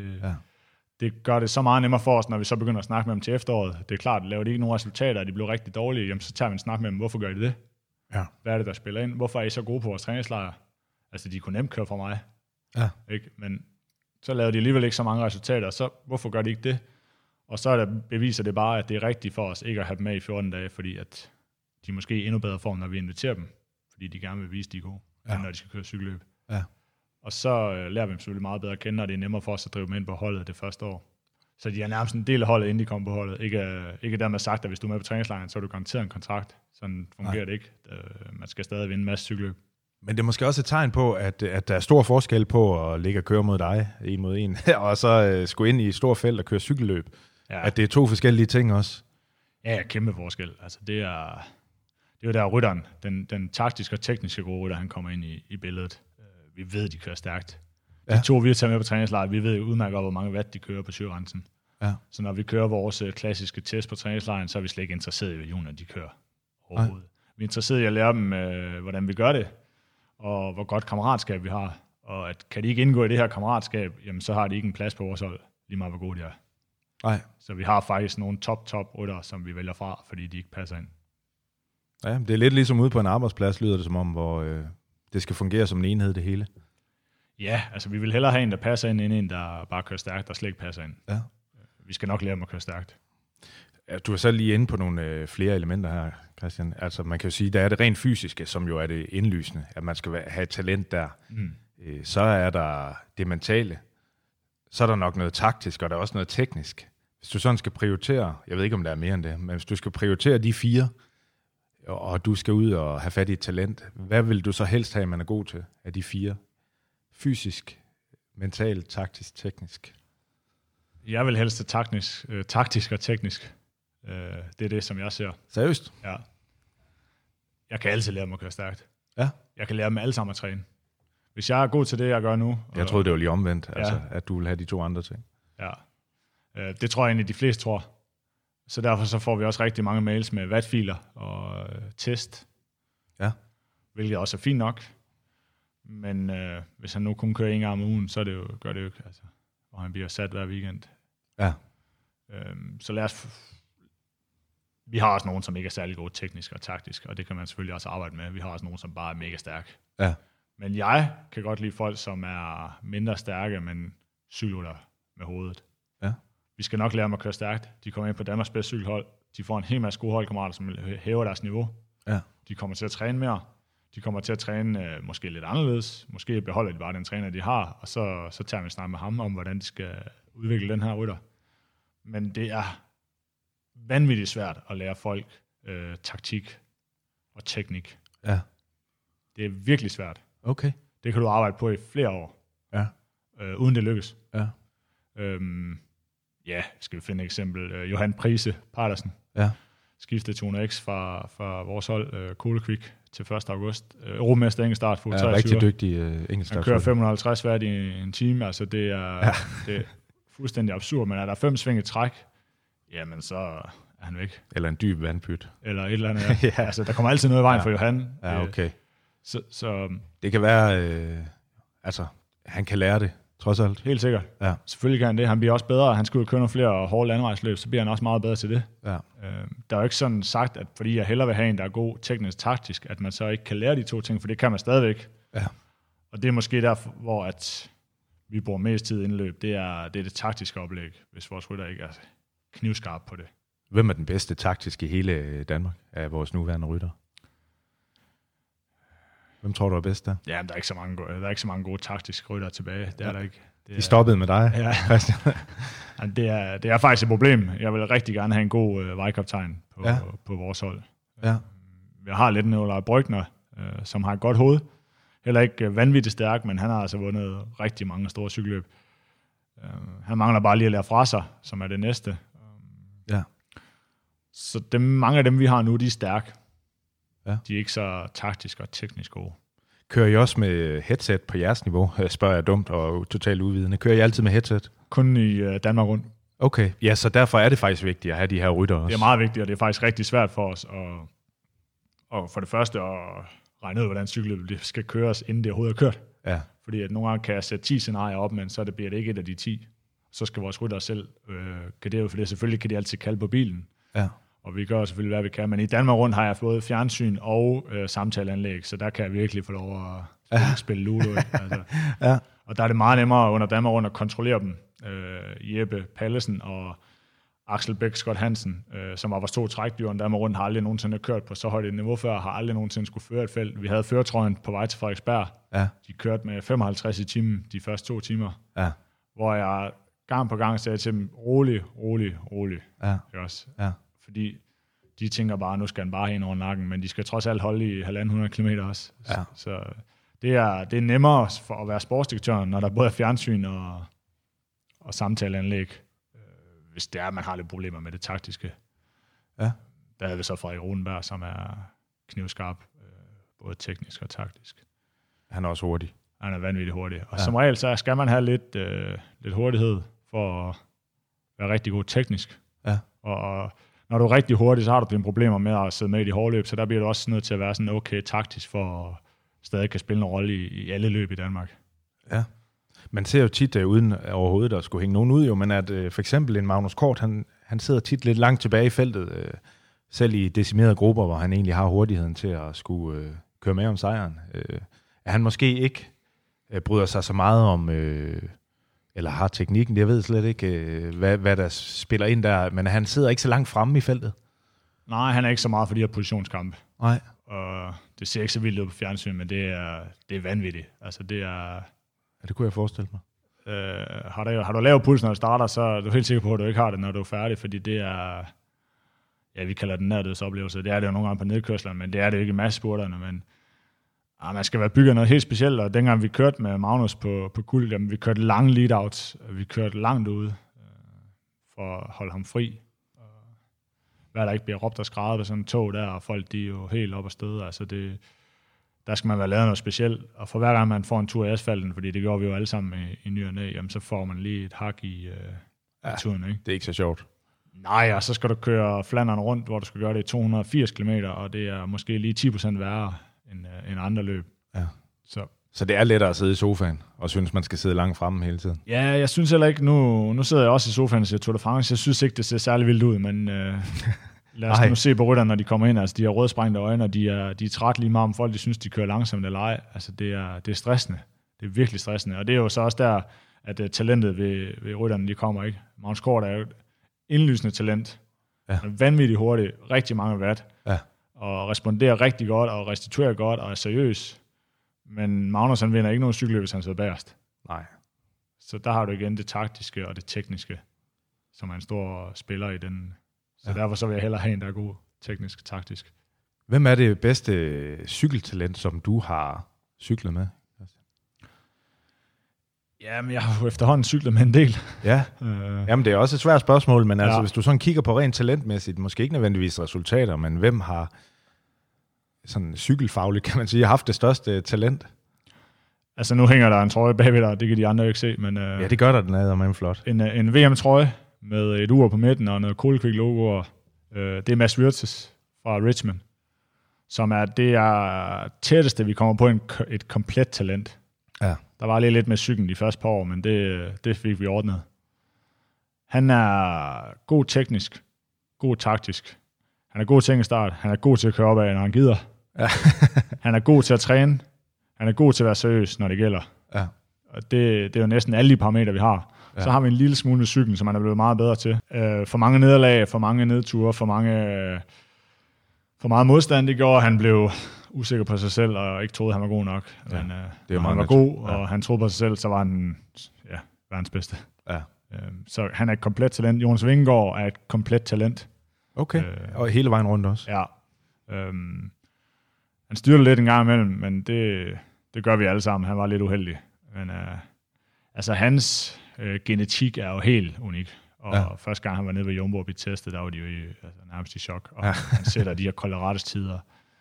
det gør det så meget nemmere for os, når vi så begynder at snakke med dem til efteråret. Det er klart, at laver de ikke nogen resultater, og de bliver rigtig dårlige, jamen, så tager vi en snak med dem. Hvorfor gør de det? Ja. Hvad er det, der spiller ind? Hvorfor er I så gode på vores træningslejr? Altså, de kunne nemt køre for mig. Ja. Ikke? Men så lavede de alligevel ikke så mange resultater, så hvorfor gør de ikke det? Og så beviser det bare, at det er rigtigt for os ikke at have dem med i 14 dage, fordi at de måske er i endnu bedre form, når vi inviterer dem, fordi de gerne vil vise, de er gode, når de skal køre cykelløb. Ja. Og så lærer vi dem selvfølgelig meget bedre at kende, og det er nemmere for os at drive dem ind på holdet det første år. Så de er nærmest en del af holdet, inden de kommer på holdet. Ikke dermed sagt, at hvis du er med på træningslejren, så er du garanteret en kontrakt. Sådan fungerer det ikke. Man skal stadig vinde en masse cykelløb. Men det er måske også et tegn på, at der er stor forskel på at ligge og køre mod dig, 1 mod 1, og så skulle ind i et stort felt og køre cykelløb. Ja. At det er 2 forskellige ting også. Ja, kæmpe forskel. Altså det er jo der rytteren, den taktiske og tekniske gode rytter, han kommer ind i billedet. Vi ved, de kører stærkt. De 2, vi har taget med på træningslejr, vi ved udmærket hvor mange watt de kører på syrensen. Ja. Så når vi kører vores klassiske test på træningslejren, så er vi slet ikke interesseret i, hvad junior de kører overhovedet. Vi er interesseret i at lære dem, hvordan vi gør det, og hvor godt kammeratskab vi har. Og at kan de ikke indgå i det her kammeratskab, jamen så har de ikke en plads på vores hold, lige meget hvor gode de er. Nej. Så vi har faktisk nogle top ryttere, som vi vælger fra, fordi de ikke passer ind. Ja, det er lidt ligesom ude på en arbejdsplads, lyder det som om, hvor det skal fungere som en enhed, det hele. Ja, altså vi vil hellere have en, der passer ind, end en, der bare kører stærkt, der slet ikke passer ind. Ja. Vi skal nok lære dem at køre stærkt. Ja, du er så lige inde på nogle flere elementer her, Christian. Altså man kan jo sige, der er det rent fysiske, som jo er det indlysende, at man skal have talent der. Så er der det mentale, så er der nok noget taktisk, og der er også noget teknisk. Hvis du sådan skal prioritere, jeg ved ikke, om der er mere end det, men hvis du skal prioritere de 4, og du skal ud og have fat i et talent, hvad vil du så helst have, man er god til af de 4? Fysisk, mentalt, taktisk, teknisk? Jeg vil helst taktisk og teknisk. Det er det, som jeg ser. Seriøst? Ja. Jeg kan altid lære mig at køre stærkt. Ja. Jeg kan lære dem alle sammen at træne. Hvis jeg er god til det, jeg gør nu... Jeg troede, det var lige omvendt, altså, at du vil have de 2 andre ting. Ja. Det tror jeg egentlig, de fleste tror. Så derfor så får vi også rigtig mange mails med wattfiler og test. Ja. Hvilket også er fint nok. Men hvis han nu kun kører 1 gang om ugen, så gør det jo ikke. Altså, hvor han bliver sat hver weekend. Ja. Så lad os... Vi har også nogen, som ikke er særlig gode teknisk og taktisk, og det kan man selvfølgelig også arbejde med. Vi har også nogen, som bare er mega stærke. Ja. Men jeg kan godt lide folk, som er mindre stærke, men cykelrytter med hovedet. Ja. Vi skal nok lære dem at køre stærkt. De kommer ind på Danmarks bedste cykelhold. De får en hel masse gode holdkammerater, som hæver deres niveau. Ja. De kommer til at træne mere. De kommer til at træne måske lidt anderledes. Måske beholder de bare den træner, de har, og så tager vi en snak med ham om, hvordan de skal udvikle den her rytter. Men det er vanvittigt svært at lære folk taktik og teknik. Ja. Det er virkelig svært. Okay. Det kan du arbejde på i flere år, Ja. Uden det lykkes. Ja. Skal vi finde et eksempel. Johan Prise Partersen. Ja. Skiftede til Uno X fra vores hold, Kolekvik, til 1. august. Europamester enkeltstart for 23. Ja, rigtig dygtig enkeltstart. Han kører 550 watt i en time, altså det er fuldstændig absurd, men er der 5 sving i træk, jamen så er han væk. Eller en dyb vandpyt. Eller et eller andet. Ja. Altså, der kommer altid noget i vejen for Johan. Ja, okay. Så det kan være, han kan lære det, trods alt. Helt sikkert. Ja. Selvfølgelig kan han det. Han bliver også bedre. Han skal ud og køre nogle flere hårde landevejsløb, så bliver han også meget bedre til det. Ja. Der er jo ikke sådan sagt, at fordi jeg hellere vil have en, der er god teknisk taktisk, at man så ikke kan lære de 2 ting, for det kan man stadigvæk. Ja. Og det er måske derfor, hvor at vi bruger mest tid indløb. Det er det taktiske oplæg, hvis vores rytter ikke er knivskarp på det. Hvem er den bedste taktisk i hele Danmark af vores nuværende rytter? Hvem tror du er bedst der? Ja, der er ikke så mange gode taktiske ryttere tilbage. Det er der ikke. De stoppede med dig, Christian. Det er faktisk et problem. Jeg vil rigtig gerne have en god vejkaptajn på vores hold. Ja. Jeg har lidt Nikolaj Brygner, som har et godt hoved. Heller ikke vanvittigt stærk, men han har altså vundet rigtig mange store cykelløb. Han mangler bare lige at lære fra sig, som er det næste. Ja. Så mange af dem, vi har nu, de er stærke. Ja. De er ikke så taktisk og teknisk gode. Kører I også med headset på jeres niveau? Spørger jeg dumt og totalt uvidende. Kører I altid med headset? Kun i Danmark rundt. Okay, ja, så derfor er det faktisk vigtigt at have de her rytter også. Det er meget vigtigt, og det er faktisk rigtig svært for os og for det første at regne ud, hvordan cykelløbet skal køres, inden det overhovedet er kørt. Ja. Fordi at nogle gange kan jeg sætte 10 scenarier op, men så bliver det ikke et af de 10. Så skal vores rytter selv gardere, for det selvfølgelig kan de altid kalde på bilen. Ja. Og vi gør selvfølgelig, hvad vi kan. Men i Danmark rundt har jeg fået fjernsyn og samtaleanlæg, så der kan jeg virkelig få lov at spille Ludo. Altså. Ja. Og der er det meget nemmere under Danmark rundt at kontrollere dem. Jeppe Pallesen og Axel Bæk Scott Hansen, som var vores 2 trækdyr, og Danmark rundt har aldrig nogensinde kørt på så højt et niveau før, har aldrig nogensinde skulle føre et felt. Vi havde førertrøjen på vej til Frederiksberg. Ja. De kørte med 55 i timen de første 2 timer. Ja. Hvor jeg gang på gang sagde til dem, rolig. Ja. Også. Ja. Fordi de tænker bare, nu skal han bare hen over nakken, men de skal trods alt holde i 1.500 km også. Ja. Så det er nemmere for at være sportsdirektør, når der både er fjernsyn og samtaleanlæg, hvis det er, at man har lidt problemer med det taktiske. Ja. Der er vi så Frederik Rodenberg, som er knivskarp, både teknisk og taktisk. Han er også hurtig. Han er vanvittigt hurtig. Og som regel, så skal man have lidt hurtighed for at være rigtig god teknisk. Ja. Og når du er rigtig hurtig, så har du problemer med at sidde med i de hårde løb, så der bliver du også nødt til at være sådan okay taktisk, for at stadig kan spille en rolle i alle løb i Danmark. Ja. Man ser jo tit, uden overhovedet at skulle hænge nogen ud, jo, men at for eksempel en Magnus Kort, han sidder tit lidt langt tilbage i feltet, selv i decimerede grupper, hvor han egentlig har hurtigheden til at skulle køre med om sejren. At han måske ikke bryder sig så meget om, eller har teknikken, jeg ved slet ikke, hvad der spiller ind der, men han sidder ikke så langt fremme i feltet. Nej, han er ikke så meget for de her positionskampe. Nej. Og det ser ikke så vildt ud på fjernsyn, men det er vanvittigt. Altså det er... Ja, det kunne jeg forestille mig. Har du lavet puls, når du starter, så er du helt sikker på, at du ikke har det, når du er færdig, fordi det er, ja, vi kalder den nærdødsoplevelse. Det er det jo nogle gange på nedkørslerne, men det er det jo ikke i massespurterne, men man skal være bygget noget helt specielt, og dengang vi kørte med Magnus på guld, jamen, vi kørte lange lead-outs, vi kørte langt ude for at holde ham fri. Hvad der ikke bliver råbt og skrevet på sådan en tog der, og folk de er jo helt op og støde. Altså der skal man være lavet noget specielt, og for hver gang man får en tur i asfalten, fordi det gør vi jo alle sammen i ny og næ, jamen så får man lige et hak i turen. Ikke? Det er ikke så sjovt. Nej, og så skal du køre Flandern rundt, hvor du skal gøre det i 280 km, og det er måske lige 10% værre end andre løb. Ja. Så det er lettere at sidde i sofaen, og synes, man skal sidde langt fremme hele tiden? Ja, jeg synes heller ikke, nu sidder jeg også i sofaen og ser Tour de France, jeg synes ikke, det ser særlig vildt ud, men lad os nu se på rytterne, når de kommer ind, altså de har rødsprængte øjne, og de er træt lige meget om folk, de synes, de kører langsomt eller ej. Altså det er stressende, det er virkelig stressende, og det er jo så også der, at talentet ved rytterne, de kommer, ikke? Magnus Kort er jo et indlysende talent, vanvittigt hurtigt, rigtig mange watt, og responderer rigtig godt, og restituerer godt, og er seriøs. Men Magnus, han vinder ikke nogen cykelløb, hvis han sidder bagerst. Nej. Så der har du igen det taktiske og det tekniske, som er en stor spiller i den. Så derfor så vil jeg hellere have en, der er god teknisk, taktisk. Hvem er det bedste cykeltalent, som du har cyklet med? Jamen, jeg har jo efterhånden cyklet med en del. Ja, jamen det er også et svært spørgsmål, men altså, hvis du sådan kigger på rent talentmæssigt, måske ikke nødvendigvis resultater, men hvem har sådan cykelfagligt, kan man sige, haft det største talent? Altså nu hænger der en trøje bagved dig, det kan de andre jo ikke se, men ja, det gør der, den er meget flot. En VM-trøje med et ur på midten og noget Kohlekvik-logoer. Det er Mads Wirtz fra Richmond, som er det tætteste, vi kommer på et komplet talent. Ja. Der var lidt med cyklen de første par år, men det fik vi ordnet. Han er god teknisk, god taktisk. Han er god til at starte. Han er god til at køre opad, når han gider. Ja. Han er god til at træne. Han er god til at være seriøs, når det gælder. Ja. Og det er jo næsten alle de parametre, vi har. Ja. Så har vi en lille smule med cyklen, som han er blevet meget bedre til. For mange nederlag, for mange nedture, for meget modstand, det gjorde, han blev usikker på sig selv, og ikke troede, at han var god nok. Ja. Men det han var god, og han troede på sig selv, så var han verdens bedste. Ja. Så han er et komplet talent. Jonas Vingegaard er et komplet talent. Okay, og hele vejen rundt også. Ja. Han styrte lidt en gang imellem, men det gør vi alle sammen. Han var lidt uheldig. Men altså hans genetik er jo helt unik. Og første gang han var nede ved Jumbo og blev testet, der var de jo nærmest i chok. Og han sætter de her Colorados-tider.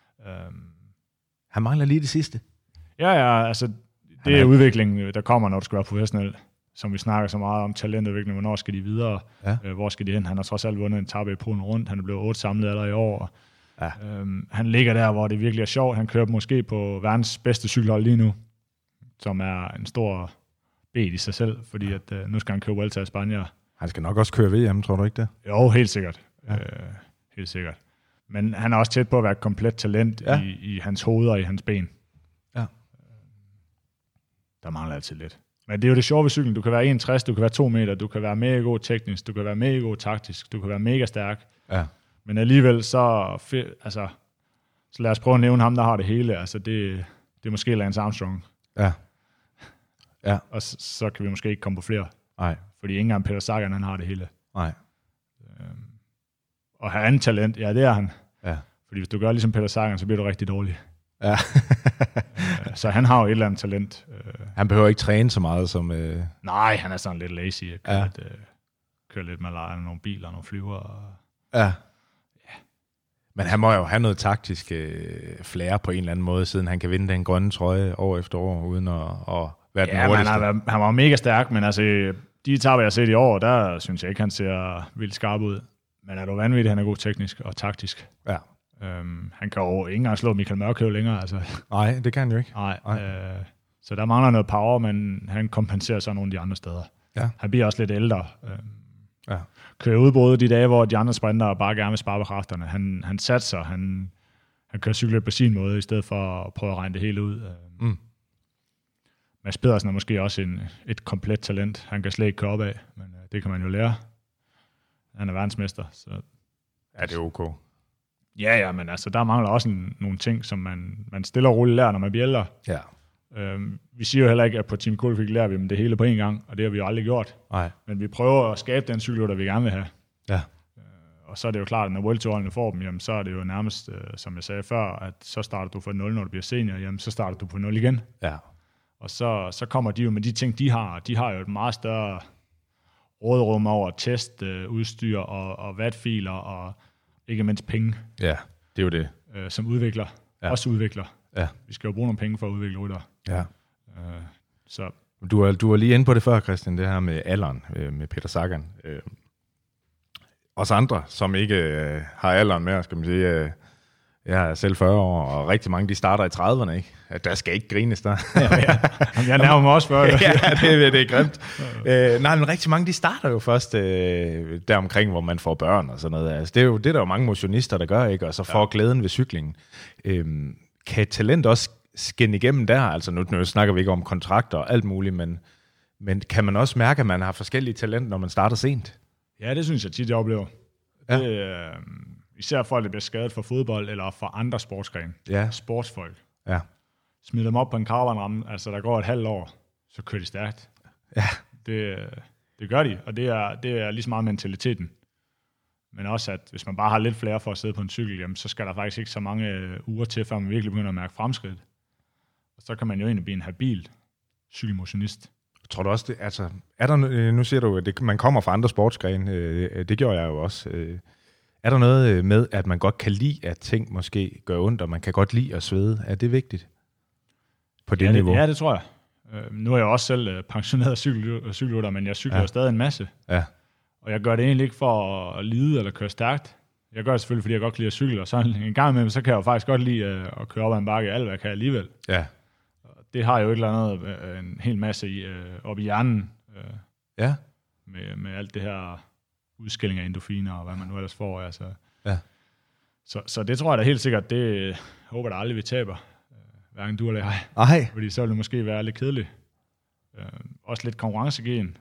Han mangler lige det sidste. Ja, altså det er udviklingen, der kommer, når du skal være professionel. Som vi snakker så meget om talentudvikling, hvornår skal de videre, hvor skal de hen. Han har trods alt vundet en etape i Polen rundt, han er blevet 8 samlet allerede i år. Ja. Han ligger der, hvor det virkelig er sjovt. Han kører måske på verdens bedste cykelhold lige nu, som er en stor bed i sig selv, fordi at, nu skal han køre Vuelta i Spanien. Han skal nok også køre VM, tror du ikke det? Jo, helt sikkert. Ja. Helt sikkert. Men han er også tæt på at være et komplet talent i hans hoved og i hans ben. Ja. Der mangler altid lidt. Men det er jo det sjove ved cyklen. Du kan være 61, du kan være 2 meter, du kan være mega god teknisk, du kan være mega god taktisk, du kan være mega stærk. Ja. Men alligevel så lad os prøve at nævne ham, der har det hele. Altså det er måske Lance Armstrong. Ja. Ja. Og så kan vi måske ikke komme på flere. Nej. Fordi ikke engang Peter Sagan, han har det hele. Nej. Og have andet talent, ja, det er han. Ja. Fordi hvis du gør ligesom Peter Sagan, så bliver du rigtig dårlig. Ja. Så han har jo et eller andet talent. Han behøver ikke træne så meget som... Nej, han er sådan lidt lazy. Kører lidt med nogle biler og nogle flyver. Ja. Men han må jo have noget taktisk flair på en eller anden måde, siden han kan vinde den grønne trøje år efter år, uden at være den hurtigste. Han var mega stærk, men altså, de etaper, jeg har set i år, der synes jeg ikke, han ser vildt skarp ud. Men er du vanvittig, han er god teknisk og taktisk. Ja. Han kan jo ikke engang slå Michael Mørkøv længere. Altså. Nej, det kan han jo ikke. Nej. Så der mangler noget power, men han kompenserer så nogle af de andre steder. Ja. Han bliver også lidt ældre. Kører udbrud de dage, hvor de andre sprinter bare gerne vil spare på kræfterne. Han satser, han kører cykelløb på sin måde, i stedet for at prøve at regne det hele ud. Mads Pedersen er måske også et komplet talent. Han kan slet ikke køre op af, men det kan man jo lære. Han er verdensmester. Så. Ja, det er ok. Ja, men altså, der mangler også nogle ting, som man stille og roligt lærer, når man bliver ældre. Ja. Vi siger jo heller ikke, at på Team Qualific lærer vi dem det hele på en gang, og det har vi jo aldrig gjort. Nej. Men vi prøver at skabe den cykelrytter, vi gerne vil have. Ja. Og så er det jo klart, at når World Tourholdene får dem, jamen, så er det jo nærmest, som jeg sagde før, at så starter du fra 0, når du bliver senior, jamen, så starter du på 0 igen. Ja. Og så kommer de jo med de ting, de har. De har jo et meget større rådrum over testudstyr og wattfiler og ikke mindst penge. Ja, det er jo det. Som udvikler. Ja. Også udvikler. Ja. Vi skal jo bruge nogle penge for at udvikle rytter. Ja. Så. Du var lige inde på det før, Christian, det her med alderen, med Peter Sagan. Os andre, som ikke har alderen med, skal man sige, jeg er selv 40 år, og rigtig mange, de starter i 30'erne, ikke? Der skal ikke grines der. Jeg nærmer mig også 40. Ja, det er grimt. Nej, men rigtig mange, de starter jo først deromkring, hvor man får børn og sådan noget. Altså, det er jo det, der er jo mange motionister, der gør, ikke? Og så får glæden ved cyklingen. Kan talent også skinne igennem der? Altså nu snakker vi ikke om kontrakter og alt muligt, men kan man også mærke, at man har forskellige talent, når man starter sent? Ja, det synes jeg tit, jeg oplever. Ja. Det, især folk, der bliver skadet for fodbold eller for andre sportsgrene. Ja. Sportsfolk. Ja. Smider dem op på en karavanramme, altså der går et halvt år, så kører de stærkt. Ja. Det gør de, og det er lige så meget mentaliteten. Men også, at hvis man bare har lidt flere for at sidde på en cykel, jamen, så skal der faktisk ikke så mange uger til, før man virkelig begynder at mærke fremskridt. Og så kan man jo egentlig blive en habil cykelmotionist. Tror du også det? Altså, er der, nu siger du, at man kommer fra andre sportsgrene. Det gjorde jeg jo også. Er der noget med, at man godt kan lide, at ting måske gør ondt, og man kan godt lide at svede? Er det vigtigt på det niveau? Ja, det tror jeg. Nu er jeg også selv pensioneret cykelrytter, men jeg cykler stadig en masse. Ja. Og jeg gør det egentlig ikke for at lide eller køre stærkt. Jeg gør det selvfølgelig, fordi jeg godt kan lide at cykle, og så en gang imellem, så kan jeg jo faktisk godt lide at køre op ad en bakke, alt hvad jeg kan alligevel. Ja. Det har jo et eller andet, en hel masse op i hjernen. Ja. Med alt det her udskilling af endorfiner, og hvad man nu ellers får. Altså. Ja. Så det tror jeg da helt sikkert, det håber jeg aldrig, vi taber. Hverken du eller jeg. Ej. Fordi så vil det måske være lidt kedeligt. Også lidt konkurrencegen.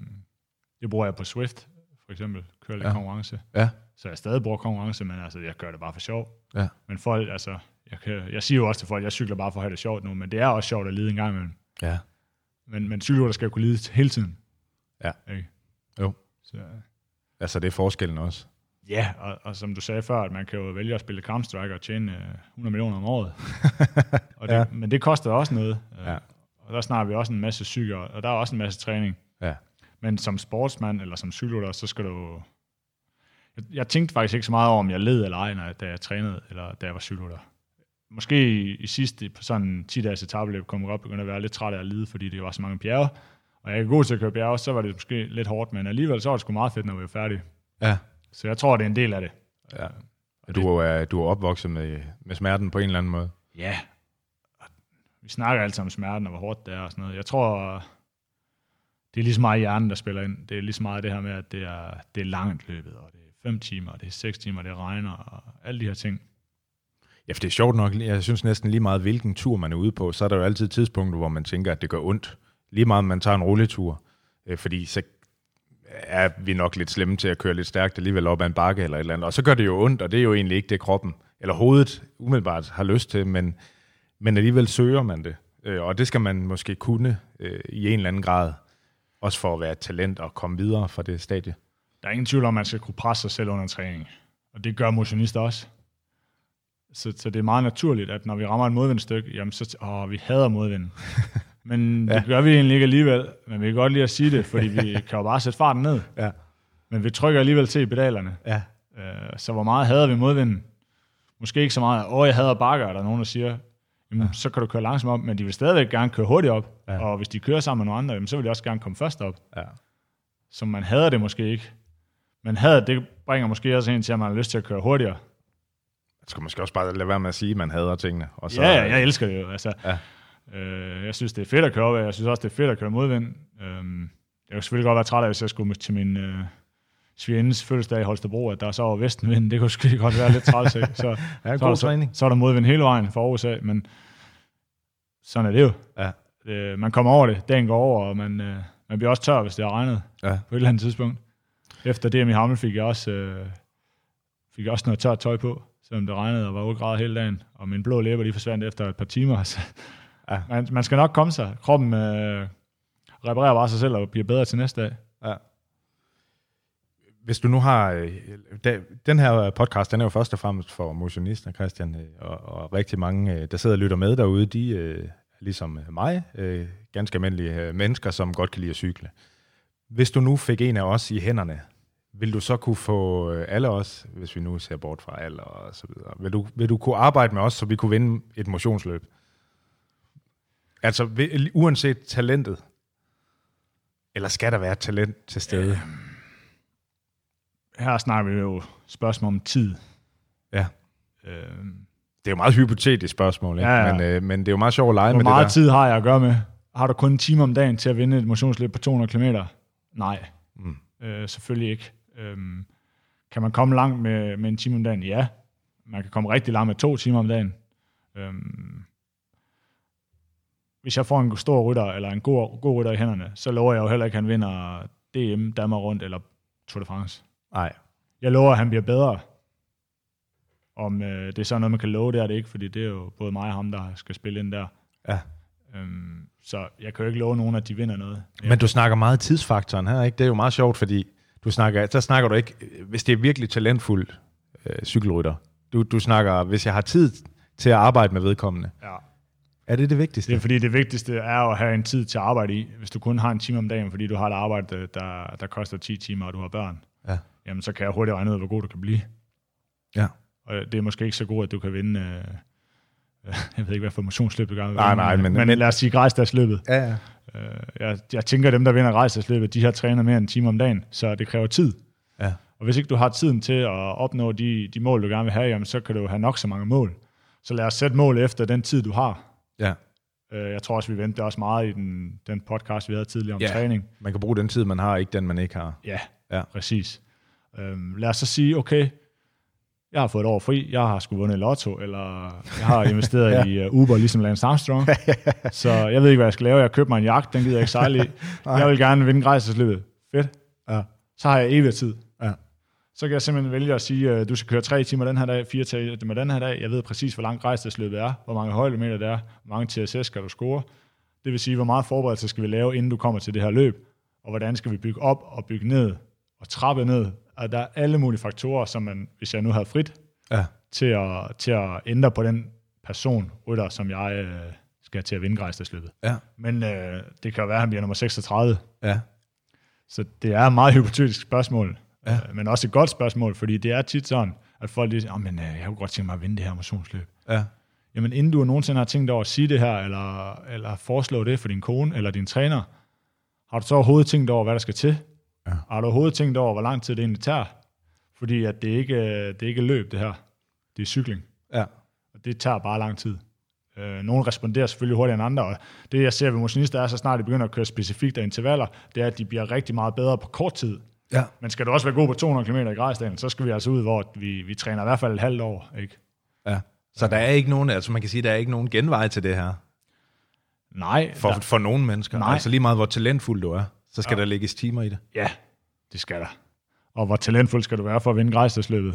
Det bruger jeg på Swift, for eksempel. Kører lidt konkurrence. Ja. Så jeg stadig bruger konkurrence, men altså, jeg gør det bare for sjov. Ja. Men folk, altså, jeg siger jo også til folk, jeg cykler bare for at have det sjovt nu, men det er også sjovt at lide en gang imellem. Ja. Men cykelrytter skal jo kunne lide hele tiden. Ja. Ikke? Jo. Så. Altså, det er forskellen også. Ja, og som du sagde før, at man kan jo vælge at spille Counter-Strike og tjene 100 millioner om året. Og det, men det koster også noget. Ja. Og der snakker vi også en masse cykler, og der er også en masse træning. Ja. Men som sportsmand eller som cykelrytter, så skal du... Jeg tænkte faktisk ikke så meget over, om jeg led eller ej, da jeg trænede, eller da jeg var cykelrytter. Måske i sidste, på sådan 10 dages etapeløb, kom jeg op og begyndte at være lidt træt af at lide, fordi det var så mange bjerge. Og jeg er god til at køre bjerge, så var det måske lidt hårdt, men alligevel så var det sgu meget fedt, når vi var færdige. Ja. Så jeg tror, det er en del af det. Ja. Du er opvokset med smerten på en eller anden måde. Ja. Vi snakker altid om smerten, og hvor hårdt det er og sådan noget. Jeg tror, det er lige så meget hjernen, der spiller ind. Det er lige så meget det her med, at det er langt løbet, og det er 5 timer, og det er 6 timer, det regner, og alle de her ting. Ja, for det er sjovt nok. Jeg synes næsten lige meget, hvilken tur man er ude på, så er der jo altid tidspunkter, hvor man tænker, at det gør ondt. Lige meget, man tager en rulletur. Fordi så er vi nok lidt slemme til at køre lidt stærkt alligevel op ad en bakke eller et eller andet. Og så gør det jo ondt, og det er jo egentlig ikke det, kroppen eller hovedet umiddelbart har lyst til, men alligevel søger man det. Og det skal man måske kunne i en eller anden grad, også for at være et talent og komme videre fra det stadie. Der er ingen tvivl om, at man skal kunne presse sig selv under træning. Og det gør motionister også. Så det er meget naturligt, at når vi rammer et modvindstykke, jamen så vi hader modvinden. Men det gør vi egentlig ikke alligevel. Men vi kan godt lide at sige det, fordi vi kan jo bare sætte farten ned. Ja. Men vi trykker alligevel til i pedalerne. Ja. Så hvor meget hader vi modvinden? Måske ikke så meget, jeg hader bakker, er der nogen, der siger. Jamen, så kan du køre langsomt op, men de vil stadigvæk gerne køre hurtigt op. Ja. Og hvis de kører sammen med nogle andre, jamen, så vil de også gerne komme først op. Ja. Så man hader det måske ikke. Men hader det bringer måske også en til, at man har lyst til at køre hurtigere. Man skal måske også bare lade være med at sige, at man hader tingene. Og så, ja, jeg elsker det jo. Altså, jeg synes, det er fedt at køre op, og jeg synes også, det er fedt at køre modvind. Jeg kan selvfølgelig godt være træt af, hvis jeg skulle til min svigerindes fødselsdag i Holstebro, at der så var vestenvind. Det kunne selvfølgelig godt være lidt træls. Så er der modvind hele vejen for Aarhus af, men sådan er det jo. Ja. Man kommer over det, dagen går over, og man bliver også tør, hvis det har regnet på et eller andet tidspunkt. Efter DM i Hammel fik jeg også noget tørt tøj på, selvom det regnede og var 8 grader hele dagen, og min blå læber, de forsvandt efter et par timer. Så Ja. Man skal nok komme sig. Kroppen reparerer bare sig selv og bliver bedre til næste dag. Ja. Hvis du nu har... Den her podcast, den er jo først og fremmest for motionister, Christian, og rigtig mange, der sidder og lytter med derude, de ligesom mig, ganske almindelige mennesker, som godt kan lide at cykle. Hvis du nu fik en af os i hænderne, vil du så kunne få alle os, hvis vi nu ser bort fra alder og så videre, vil du kunne arbejde med os, så vi kunne vinde et motionsløb? Altså uanset talentet? Eller skal der være talent til stede? Her snakker vi jo spørgsmål om tid. Ja. Det er jo meget hypotetisk spørgsmål, ikke? Ja. Men det er jo meget sjovt at lege med det der. Hvor meget tid har jeg at gøre med? Har du kun en time om dagen til at vinde et motionsløb på 200 km? Nej, selvfølgelig ikke. Kan man komme langt med en time om dagen? Ja. Man kan komme rigtig langt med 2 timer om dagen. Hvis jeg får en stor rytter, eller en god rytter i hænderne, så lover jeg jo heller ikke, at han vinder DM, Danmark Rundt eller Tour de France. Nej. Jeg lover, at han bliver bedre. Om det er så noget, man kan love, det er det ikke, fordi det er jo både mig og ham, der skal spille ind der. Ja. Så jeg kan jo ikke love nogen, at de vinder noget. Men du snakker meget tidsfaktoren her, ikke? Det er jo meget sjovt, fordi så snakker du ikke, hvis det er virkelig talentfuldt cykelrytter. Du snakker, hvis jeg har tid til at arbejde med vedkommende. Ja. Er det vigtigste? Det er fordi det vigtigste er at have en tid til at arbejde i. Hvis du kun har en time om dagen, fordi du har et arbejde, der koster 10 timer, og du har børn, jamen så kan jeg hurtigt regne ud, hvor god du kan blive. Ja. Og det er måske ikke så godt, at du kan vinde... jeg ved ikke, hvad for motionsløb du gerne vil vinde. Nej, men lad os sige Grejsdagsløbet. Ja. Jeg tænker, at dem, der vinder Grejsdagsløbet, de har trænet mere end en time om dagen, så det kræver tid. Ja. Og hvis ikke du har tiden til at opnå de mål, du gerne vil have, jamen, så kan du have nok så mange mål. Så lad os sætte mål efter den tid, du har. Ja. Jeg tror også, vi vendte også meget i den podcast, vi havde tidligere om træning. Man kan bruge den tid, man har, ikke den, man ikke har. Ja. Præcis. Lad os så sige, okay, jeg har fået et år fri, jeg har sgu vundet lotto, eller jeg har investeret i Uber, ligesom Lance Armstrong. Så jeg ved ikke, hvad jeg skal lave. Jeg har købt mig en jagt, den gider jeg ikke sejle i. Jeg vil gerne vinde Grejsdagsløbet. Fedt. Ja. Så har jeg evig tid. Ja. Så kan jeg simpelthen vælge at sige, at du skal køre 3 timer den her dag, 4 timer den her dag. Jeg ved præcis, hvor langt Grejsdagsløbet er, hvor mange højdemeter det er, hvor mange TSS skal du score. Det vil sige, hvor meget forberedelse skal vi lave, inden du kommer til det her løb, og hvordan skal vi bygge op og bygge ned og trappe ned. Og der er alle mulige faktorer, som man, hvis jeg nu havde frit, til at ændre på den person, rytter, som jeg skal til at vinde Grejsdagsløbet. Ja. Men det kan jo være, at han bliver nummer 36. Ja. Så det er et meget hypotetisk spørgsmål, men også et godt spørgsmål, fordi det er tit sådan, at folk lige siger, jeg kunne godt tænke mig at vinde det her motionsløb. Ja. Jamen inden du nogensinde har tænkt over at sige det her, eller foreslå det for din kone eller din træner, har du så overhovedet tænkt over, hvad der skal til? Ja. Har du overhovedet tænkt over, hvor lang tid det egentlig tager? Fordi at det er ikke løb, det her. Det er cykling. Ja. Og det tager bare lang tid. Nogle responderer selvfølgelig hurtigere end andre, og det jeg ser ved motionister er, så snart de begynder at køre specifikt af intervaller, det er, at de bliver rigtig meget bedre på kort tid. Ja. Men skal du også være god på 200 km i Grejsdalen, så skal vi altså ud, hvor vi træner i hvert fald et halvt år. Ikke? Ja. Så der er ikke nogen, altså man kan sige, der er ikke nogen genvej til det her? Nej. For nogle mennesker? Nej. Altså lige meget, hvor talentfuld du er, så skal der lægges timer i det? Ja, det skal der. Og hvor talentfuld skal du være for at vinde Grejsdagsløbet?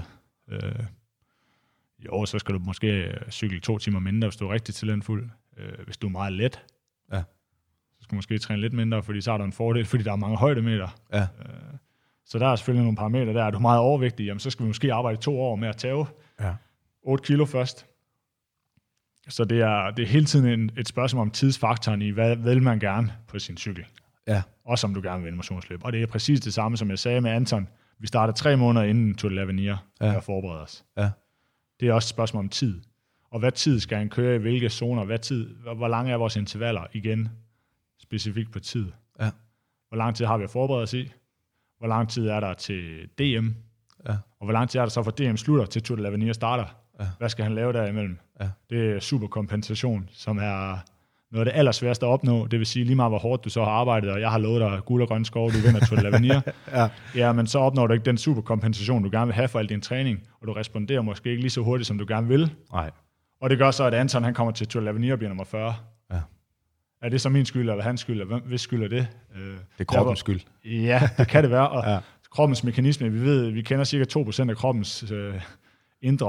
Jo, så skal du måske cykle 2 timer mindre, hvis du er rigtig talentfuld. Hvis du er meget let, så skal du måske træne lidt mindre, fordi så har du en fordel, fordi der er mange højdemeter. Ja. Så der er selvfølgelig nogle parametre der. Er du meget overvægtig, jamen, så skal vi måske arbejde 2 år med at tage 8 kilo først. Så det er hele tiden et spørgsmål om tidsfaktoren i, hvad vil man gerne på sin cykel. Ja. Også om du gerne vil vinde motionsløb. Og det er præcis det samme, som jeg sagde med Anton. Vi starter 3 måneder inden Tour de l'Avenir at forberede os. Ja. Det er også et spørgsmål om tid. Og hvad tid skal han køre i hvilke zoner? Hvor lange er vores intervaller? Igen, specifikt på tid. Ja. Hvor lang tid har vi at forberede os i? Hvor lang tid er der til DM? Ja. Og hvor lang tid er der så for DM slutter til Tour de l'Avenir starter? Ja. Hvad skal han lave derimellem? Ja. Det er superkompensation, som er noget af det allersværeste at opnå. Det vil sige, lige meget hvor hårdt du så har arbejdet, og jeg har lovet dig guld og grøn skov, du vinder Tour de l'Avenir. Ja, men så opnår du ikke den superkompensation, du gerne vil have for al din træning, og du responderer måske ikke lige så hurtigt, som du gerne vil. Nej. Og det gør så, at Anton han kommer til Tour de l'Avenir og bliver nummer 40. Ja. Er det så min skyld, eller hans skyld, eller hvis skyld er det? Det er kroppens skyld. Ja, det kan det være. Og kroppens mekanisme, vi kender cirka 2% af kroppens indre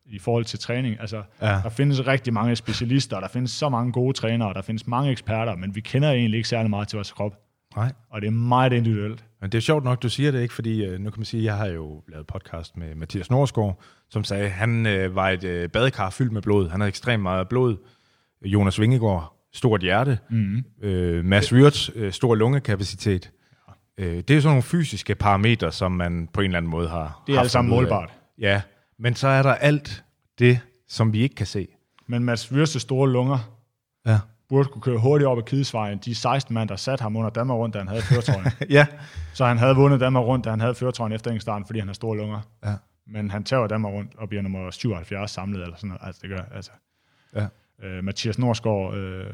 i forhold til træning. Altså, der findes rigtig mange specialister, der findes så mange gode trænere, der findes mange eksperter, men vi kender egentlig ikke særlig meget til vores krop. Nej. Og det er meget individuelt. Men det er sjovt nok, du siger det ikke, fordi nu kan man sige, at jeg har jo lavet podcast med Mathias Norsgaard, som sagde, at han var et badekar fyldt med blod. Han havde ekstremt meget blod. Jonas Vingegaard, stort hjerte. Mads Wirtz, stor lungekapacitet. Det er jo sådan nogle fysiske parametre, som man på en eller anden måde har. Det er alt sammen målbart. Ja, men så er der alt det, som vi ikke kan se. Men Mads Wirtz' store lunger burde kunne køre hurtigt op ad Kidesvejen. De 16 mand, der satte ham under Danmark rundt, da han havde førertrøjen. Ja. Så han havde vundet Danmark rundt, da han havde førertrøjen efter enkeltstarten, fordi han har store lunger. Ja. Men han tager Danmark rundt og bliver nummer 77 samlet, eller sådan noget. Altså, det gør, altså. Ja. Mathias Norsgaard,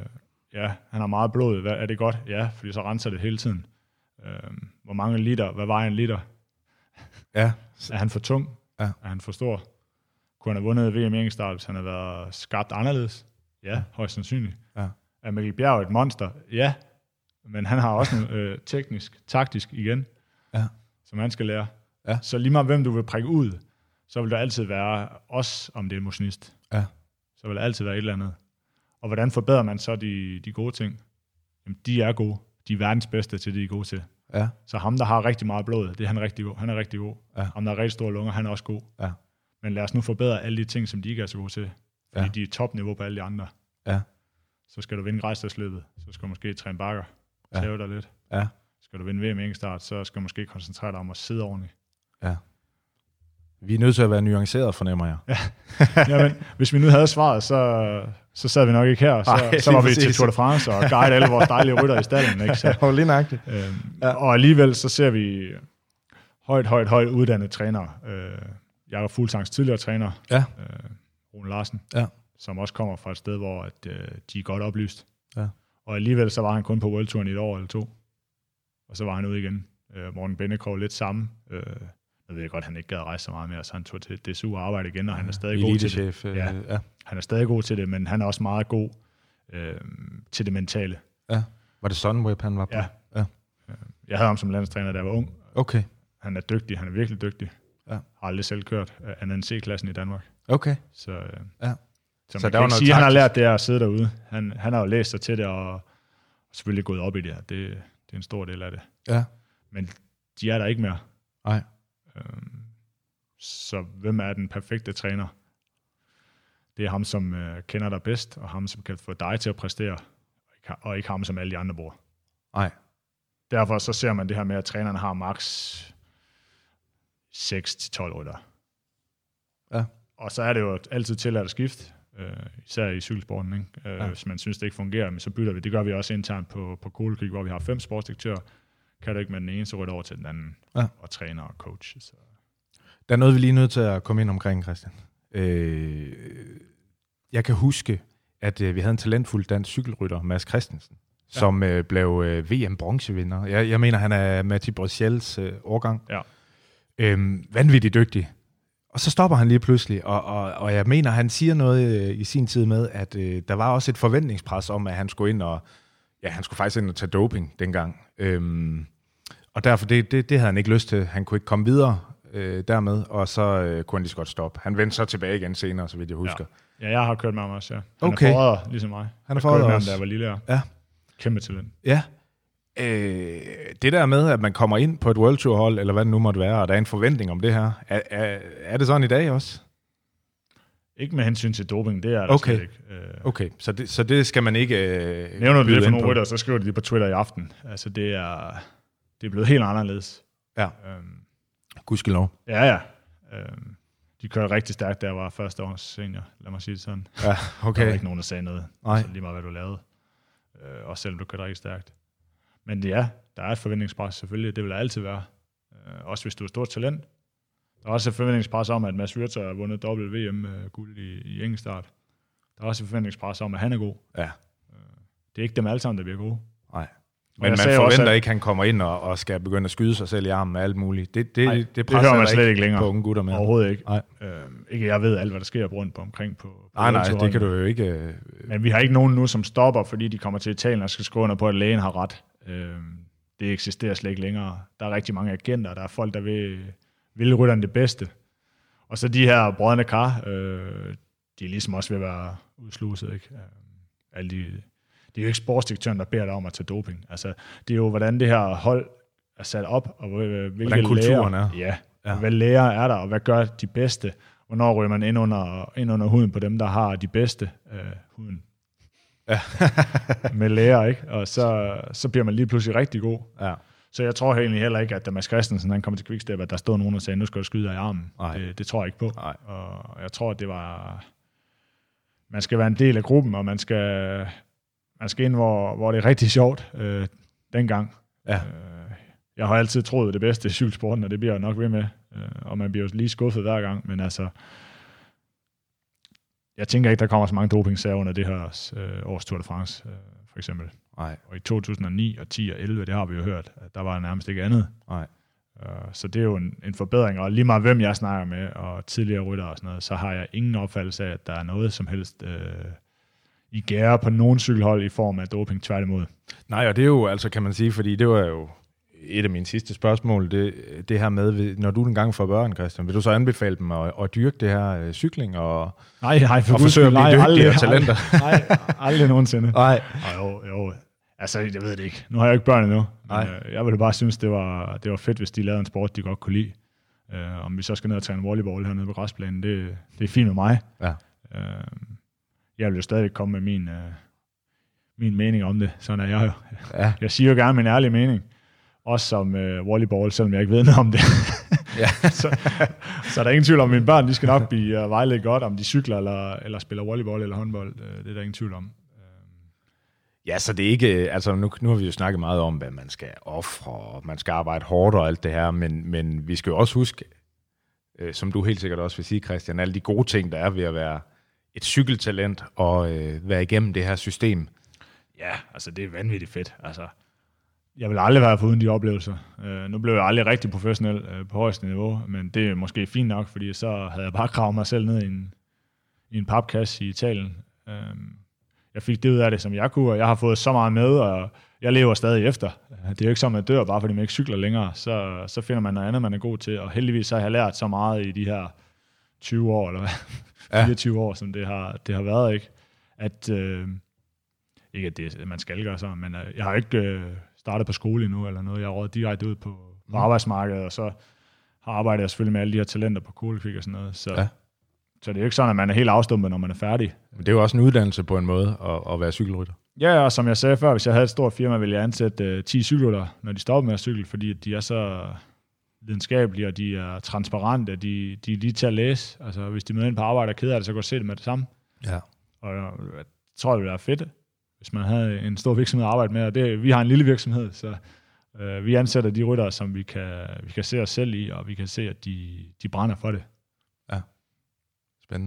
han har meget blod. Er det godt? Ja, fordi så renser det hele tiden. Hvor mange liter? Hvad vejer en liter? Ja. Er han for tung? Ja. Er han for stor? Kunne han have vundet VM i enkeltstart, hvis han havde været skabt anderledes? Ja, højst sandsynligt. Ja. Er Mikkel Bjerg et monster? Ja, men han har også noget teknisk, taktisk igen, som han skal lære. Ja. Så lige meget hvem du vil prikke ud, så vil der altid være, også om det er en motionist, så vil der altid være et eller andet. Og hvordan forbedrer man så de gode ting? Jamen, de er gode. De er verdens bedste til det, de er gode til. Ja. Så ham, der har rigtig meget blod, det er han rigtig god. Han er rigtig god. Ja. Ham, der har rigtig store lunger, han er også god. Ja. Men lad os nu forbedre alle de ting, som de ikke er så gode til. Fordi de er topniveau på alle de andre. Ja. Så skal du vinde grejsdagsløbet, så skal du måske træne bakker, tæve dig lidt. Ja. Skal du vinde VM i enkeltstart, så skal du måske koncentrere dig om at sidde ordentligt. Ja. Vi er nødt til at være nuanceret, fornemmer jeg. Ja. Jamen, hvis vi nu havde svaret, så sad vi nok ikke her. Så var vi til Tour de France og guide alle vores dejlige rytter i stallen. Ikke? Så, lige nøjagtigt. Og alligevel så ser vi højt uddannede trænere. Jakob Fuglsangs tidligere træner, Rune Larsen, som også kommer fra et sted, hvor at, de er godt oplyst. Ja. Og alligevel så var han kun på World Touren i et år eller to. Og så var han ude igen. Morten Bennekrog lidt sammen. Jeg ved godt, han ikke gad rejse så meget mere, så han tog til DSU og arbejde igen, og han er stadig god til det. Han er stadig god til det, men han er også meget god til det mentale. Ja. Var det Sunweb, han var på? Ja. Jeg havde ham som landstræner, da jeg var ung. Okay. Han er dygtig, han er virkelig dygtig. Ja. Har aldrig selv kørt anden C-klassen i Danmark. Okay. Så man der kan ikke sige, at han har lært det at sidde derude. Han har jo læst sig til det, og selvfølgelig gået op i det her. Det er en stor del af det. Ja. Men de er der ikke mere. Nej. Så hvem er den perfekte træner? Det er ham, som kender dig bedst, og ham, som kan få dig til at præstere, og ikke ham, som alle de andre bruger. Nej. Derfor så ser man det her med, at træneren har maks 6-12 rytter. Ja. Og så er det jo altid tilladt at skifte, især i cykelsporten. Ikke? Hvis man synes, det ikke fungerer, men så bytter vi. Det gør vi også internt på Kolekrig, hvor vi har 5 sportsdirektører. Kan du ikke med den ene, så rytter over til den anden, og træner og coach. Så. Der er noget, vi lige er nødt til at komme ind omkring, Christian. Jeg kan huske, at vi havde en talentfuld dansk cykelrytter, Mads Christensen, som blev VM-bronzevinder. Jeg mener, han er Matti Brøsjels årgang. Ja. Vanvittigt dygtig. Og så stopper han lige pludselig, og jeg mener, han siger noget i sin tid med, at der var også et forventningspres om, at han skulle ind og han skulle faktisk ind og tage doping dengang. Og derfor, det havde han ikke lyst til. Han kunne ikke komme videre dermed, og så kunne han lige så godt stoppe. Han vendte så tilbage igen senere, så vidt jeg husker. Ja, jeg har kørt med ham også, ja. Han okay. er forræder, ligesom mig. Han er forræder også. Da jeg var lille. Ja. Kæmpe talent. Ja. Det der med, at man kommer ind på et World Tour hold, eller hvad det nu måtte være, og der er en forventning om det her, er det sådan i dag også? Ikke med hensyn til doping, det er der slet ikke. Okay, så det skal man ikke nævner du det for nogle rytter, så skriver de det på Twitter i aften. Altså, det er blevet helt anderledes. Ja. Gudskelov. Ja. De kørte rigtig stærkt, da jeg var første års senior, lad mig sige det sådan. Ja, okay. Der var ikke nogen, der sagde noget. Så lige meget, hvad du lavede. Også selvom du kørte rigtig stærkt. Men der er et forventningspres selvfølgelig, det vil der altid være. Også hvis du er et stort talent. Der er også et forventningspres om, at Mads Wirtz har vundet WM-guld i enkeltstart. Der er også et forventningspres om, at han er god. Ja. Det er ikke dem alle sammen, der bliver gode. Nej. Men man forventer ikke, at han kommer ind og skal begynde at skyde sig selv i armen med alt muligt. Det hører man slet ikke længere. På unge gutter med. Overhovedet ikke. Ikke jeg ved alt, hvad der sker rundt på omkring på nej, det kan du jo ikke. Men vi har ikke nogen nu, som stopper, fordi de kommer til Italien og skal skrive under på, at lægen har ret. Det eksisterer slet ikke længere. Der er rigtig mange agenter, der er folk, der vil rytterne det bedste. Og så de her brødrene kar, de er ligesom også ved at være udsluset, ikke? Det er jo ikke sportsdirektøren, der beder dig om at tage doping. Altså, det er jo, hvordan det her hold er sat op, og hvilke kulturen er. Ja, hvad lærer er der, og hvad gør de bedste? Hvornår ryger man ind under huden på dem, der har de bedste huden? Ja. Med lærer, ikke? Og så bliver man lige pludselig rigtig god. Ja. Så jeg tror egentlig heller ikke, at da Mads Christensen han kom til Quickstep, at der stod nogen og sagde, nu skal du skyde dig i armen. Det tror jeg ikke på. Nej. Og jeg tror, at det var... Man skal være en del af gruppen, og man skal ind, hvor det er rigtig sjovt dengang. Ja. Jeg har altid troet det bedste i cykelsporten, og det bliver jeg nok ved med. Og man bliver jo lige skuffet hver gang, men altså... Jeg tænker ikke, der kommer så mange dopingsager under det her års Tour de France, for eksempel. Nej. Og i 2009 og 10 og 11, det har vi jo hørt, at der var nærmest ikke andet. Nej. Så det er jo en forbedring, og lige meget hvem jeg snakker med, og tidligere rytter og sådan noget, så har jeg ingen opfattelse af, at der er noget som helst i gære på nogen cykelhold i form af doping, tværtimod. Nej, og det er jo altså, kan man sige, fordi det var jo et af mine sidste spørgsmål, det her med, når du engang får børn, Christian, vil du så anbefale dem at dyrke det her cykling og forsøge at blive dygtige talenter? Nej, aldrig nogensinde. Nej. Jo. Altså, jeg ved det ikke. Nu har jeg ikke børn endnu. Jeg ville bare synes, det var fedt, hvis de lavede en sport, de godt kunne lide. Om vi så skal ned og træne volleyball hernede på græsplænen, det er fint med mig. Ja. Jeg vil jo stadig komme med min mening om det. Sådan er jeg jo. Ja. Jeg siger jo gerne min ærlige mening. Også som volleyball, selvom jeg ikke ved noget om det. Ja. så er der ingen tvivl om, at mine børn de skal nok blive vejledt godt, om de cykler eller spiller volleyball eller håndbold. Det er der ingen tvivl om. Ja, så det er ikke... Altså, nu har vi jo snakket meget om, hvad man skal ofre, og man skal arbejde hårdt og alt det her, men vi skal jo også huske, som du helt sikkert også vil sige, Christian, alle de gode ting, der er ved at være et cykeltalent og være igennem det her system. Ja, altså det er vanvittigt fedt. Altså, jeg vil aldrig være foruden de oplevelser. Nu blev jeg aldrig rigtig professionel på højeste niveau, men det er måske fint nok, fordi så havde jeg bare gravet mig selv ned i en papkasse i Italien. Jeg fik det ud af det, som jeg kunne, og jeg har fået så meget med, og jeg lever stadig efter. Det er jo ikke som, at man dør, bare fordi man ikke cykler længere. Så finder man noget andet, man er god til, og heldigvis så har jeg lært så meget i de her 20 år, eller 24 år, som det har været, ikke? At, ikke at det, man skal gøre sådan, men jeg har ikke startet på skole endnu, eller noget. Jeg er rådet direkte ud på arbejdsmarkedet, og så har arbejdet jeg selvfølgelig med alle de her talenter på Kolefik og sådan noget. Så det er jo ikke sådan, at man er helt afstumpet, når man er færdig. Men det er jo også en uddannelse på en måde, at være cykelrytter. Ja, og som jeg sagde før, hvis jeg havde et stort firma, ville jeg ansætte 10 cykelryttere, når de stopper med at cykle, fordi de er så videnskabelige, og de er transparente, de er lige til at læse. Altså, hvis de møder ind på arbejde og keder det, så kan du se det med det samme. Ja. Og jeg tror, det ville være fedt, hvis man havde en stor virksomhed at arbejde med. Og vi har en lille virksomhed, så vi ansætter de ryttere, som vi kan se os selv i, og vi kan se, at de brænder for det. Ja. Spændende.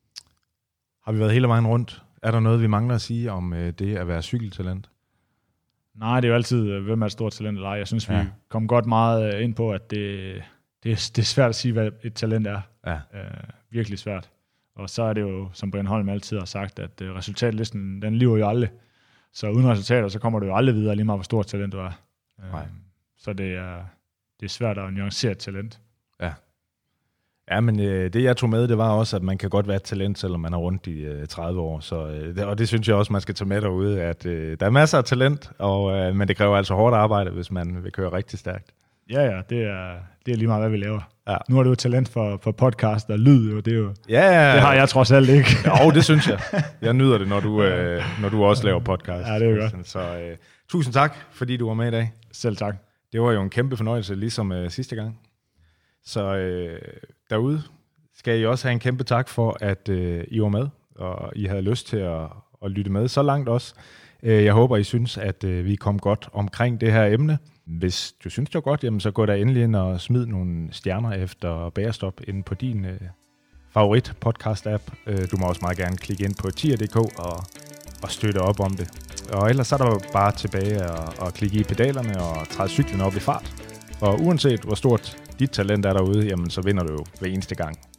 Har vi været hele vejen rundt? Er der noget, vi mangler at sige om det at være cykeltalent? Nej, det er jo altid, hvem er et stort talent eller ej. Jeg synes, vi kom godt meget ind på, at det er svært at sige, hvad et talent er. Ja. Virkelig svært. Og så er det jo, som Brian Holm altid har sagt, at resultatlisten, den lever jo aldrig. Så uden resultater, så kommer du jo aldrig videre, lige meget hvor stort talent du er. Så det er svært at nuancere et talent. Ja. Ja, men det jeg tog med, det var også, at man kan godt være et talent, selvom man er rundt i 30 år. Og det synes jeg også, man skal tage med derude, at der er masser af talent, men det kræver altså hårdt arbejde, hvis man vil køre rigtig stærkt. Ja, det er lige meget, hvad vi laver. Ja. Nu er det jo talent for podcast og lyd, jo. Det er jo. Ja. Det har jeg trods alt ikke. Jo, det synes jeg. Jeg nyder det, når du også laver podcast. Ja, det er godt. Så tusind tak, fordi du var med i dag. Selv tak. Det var jo en kæmpe fornøjelse, ligesom sidste gang. Så derude skal I også have en kæmpe tak for, at I var med, og I havde lyst til at lytte med så langt også. Jeg håber, I synes, at vi kom godt omkring det her emne. Hvis du synes, det var godt, jamen, så gå der endelig ind og smid nogle stjerner efter Bagerstop inde på din favorit podcast-app. Du må også meget gerne klikke ind på tier.dk og støtte op om det. Og ellers så er der bare tilbage at klikke i pedalerne og træde cyklen op i fart. Og uanset hvor stort dit talent er derude, jamen, så vinder du jo hver eneste gang.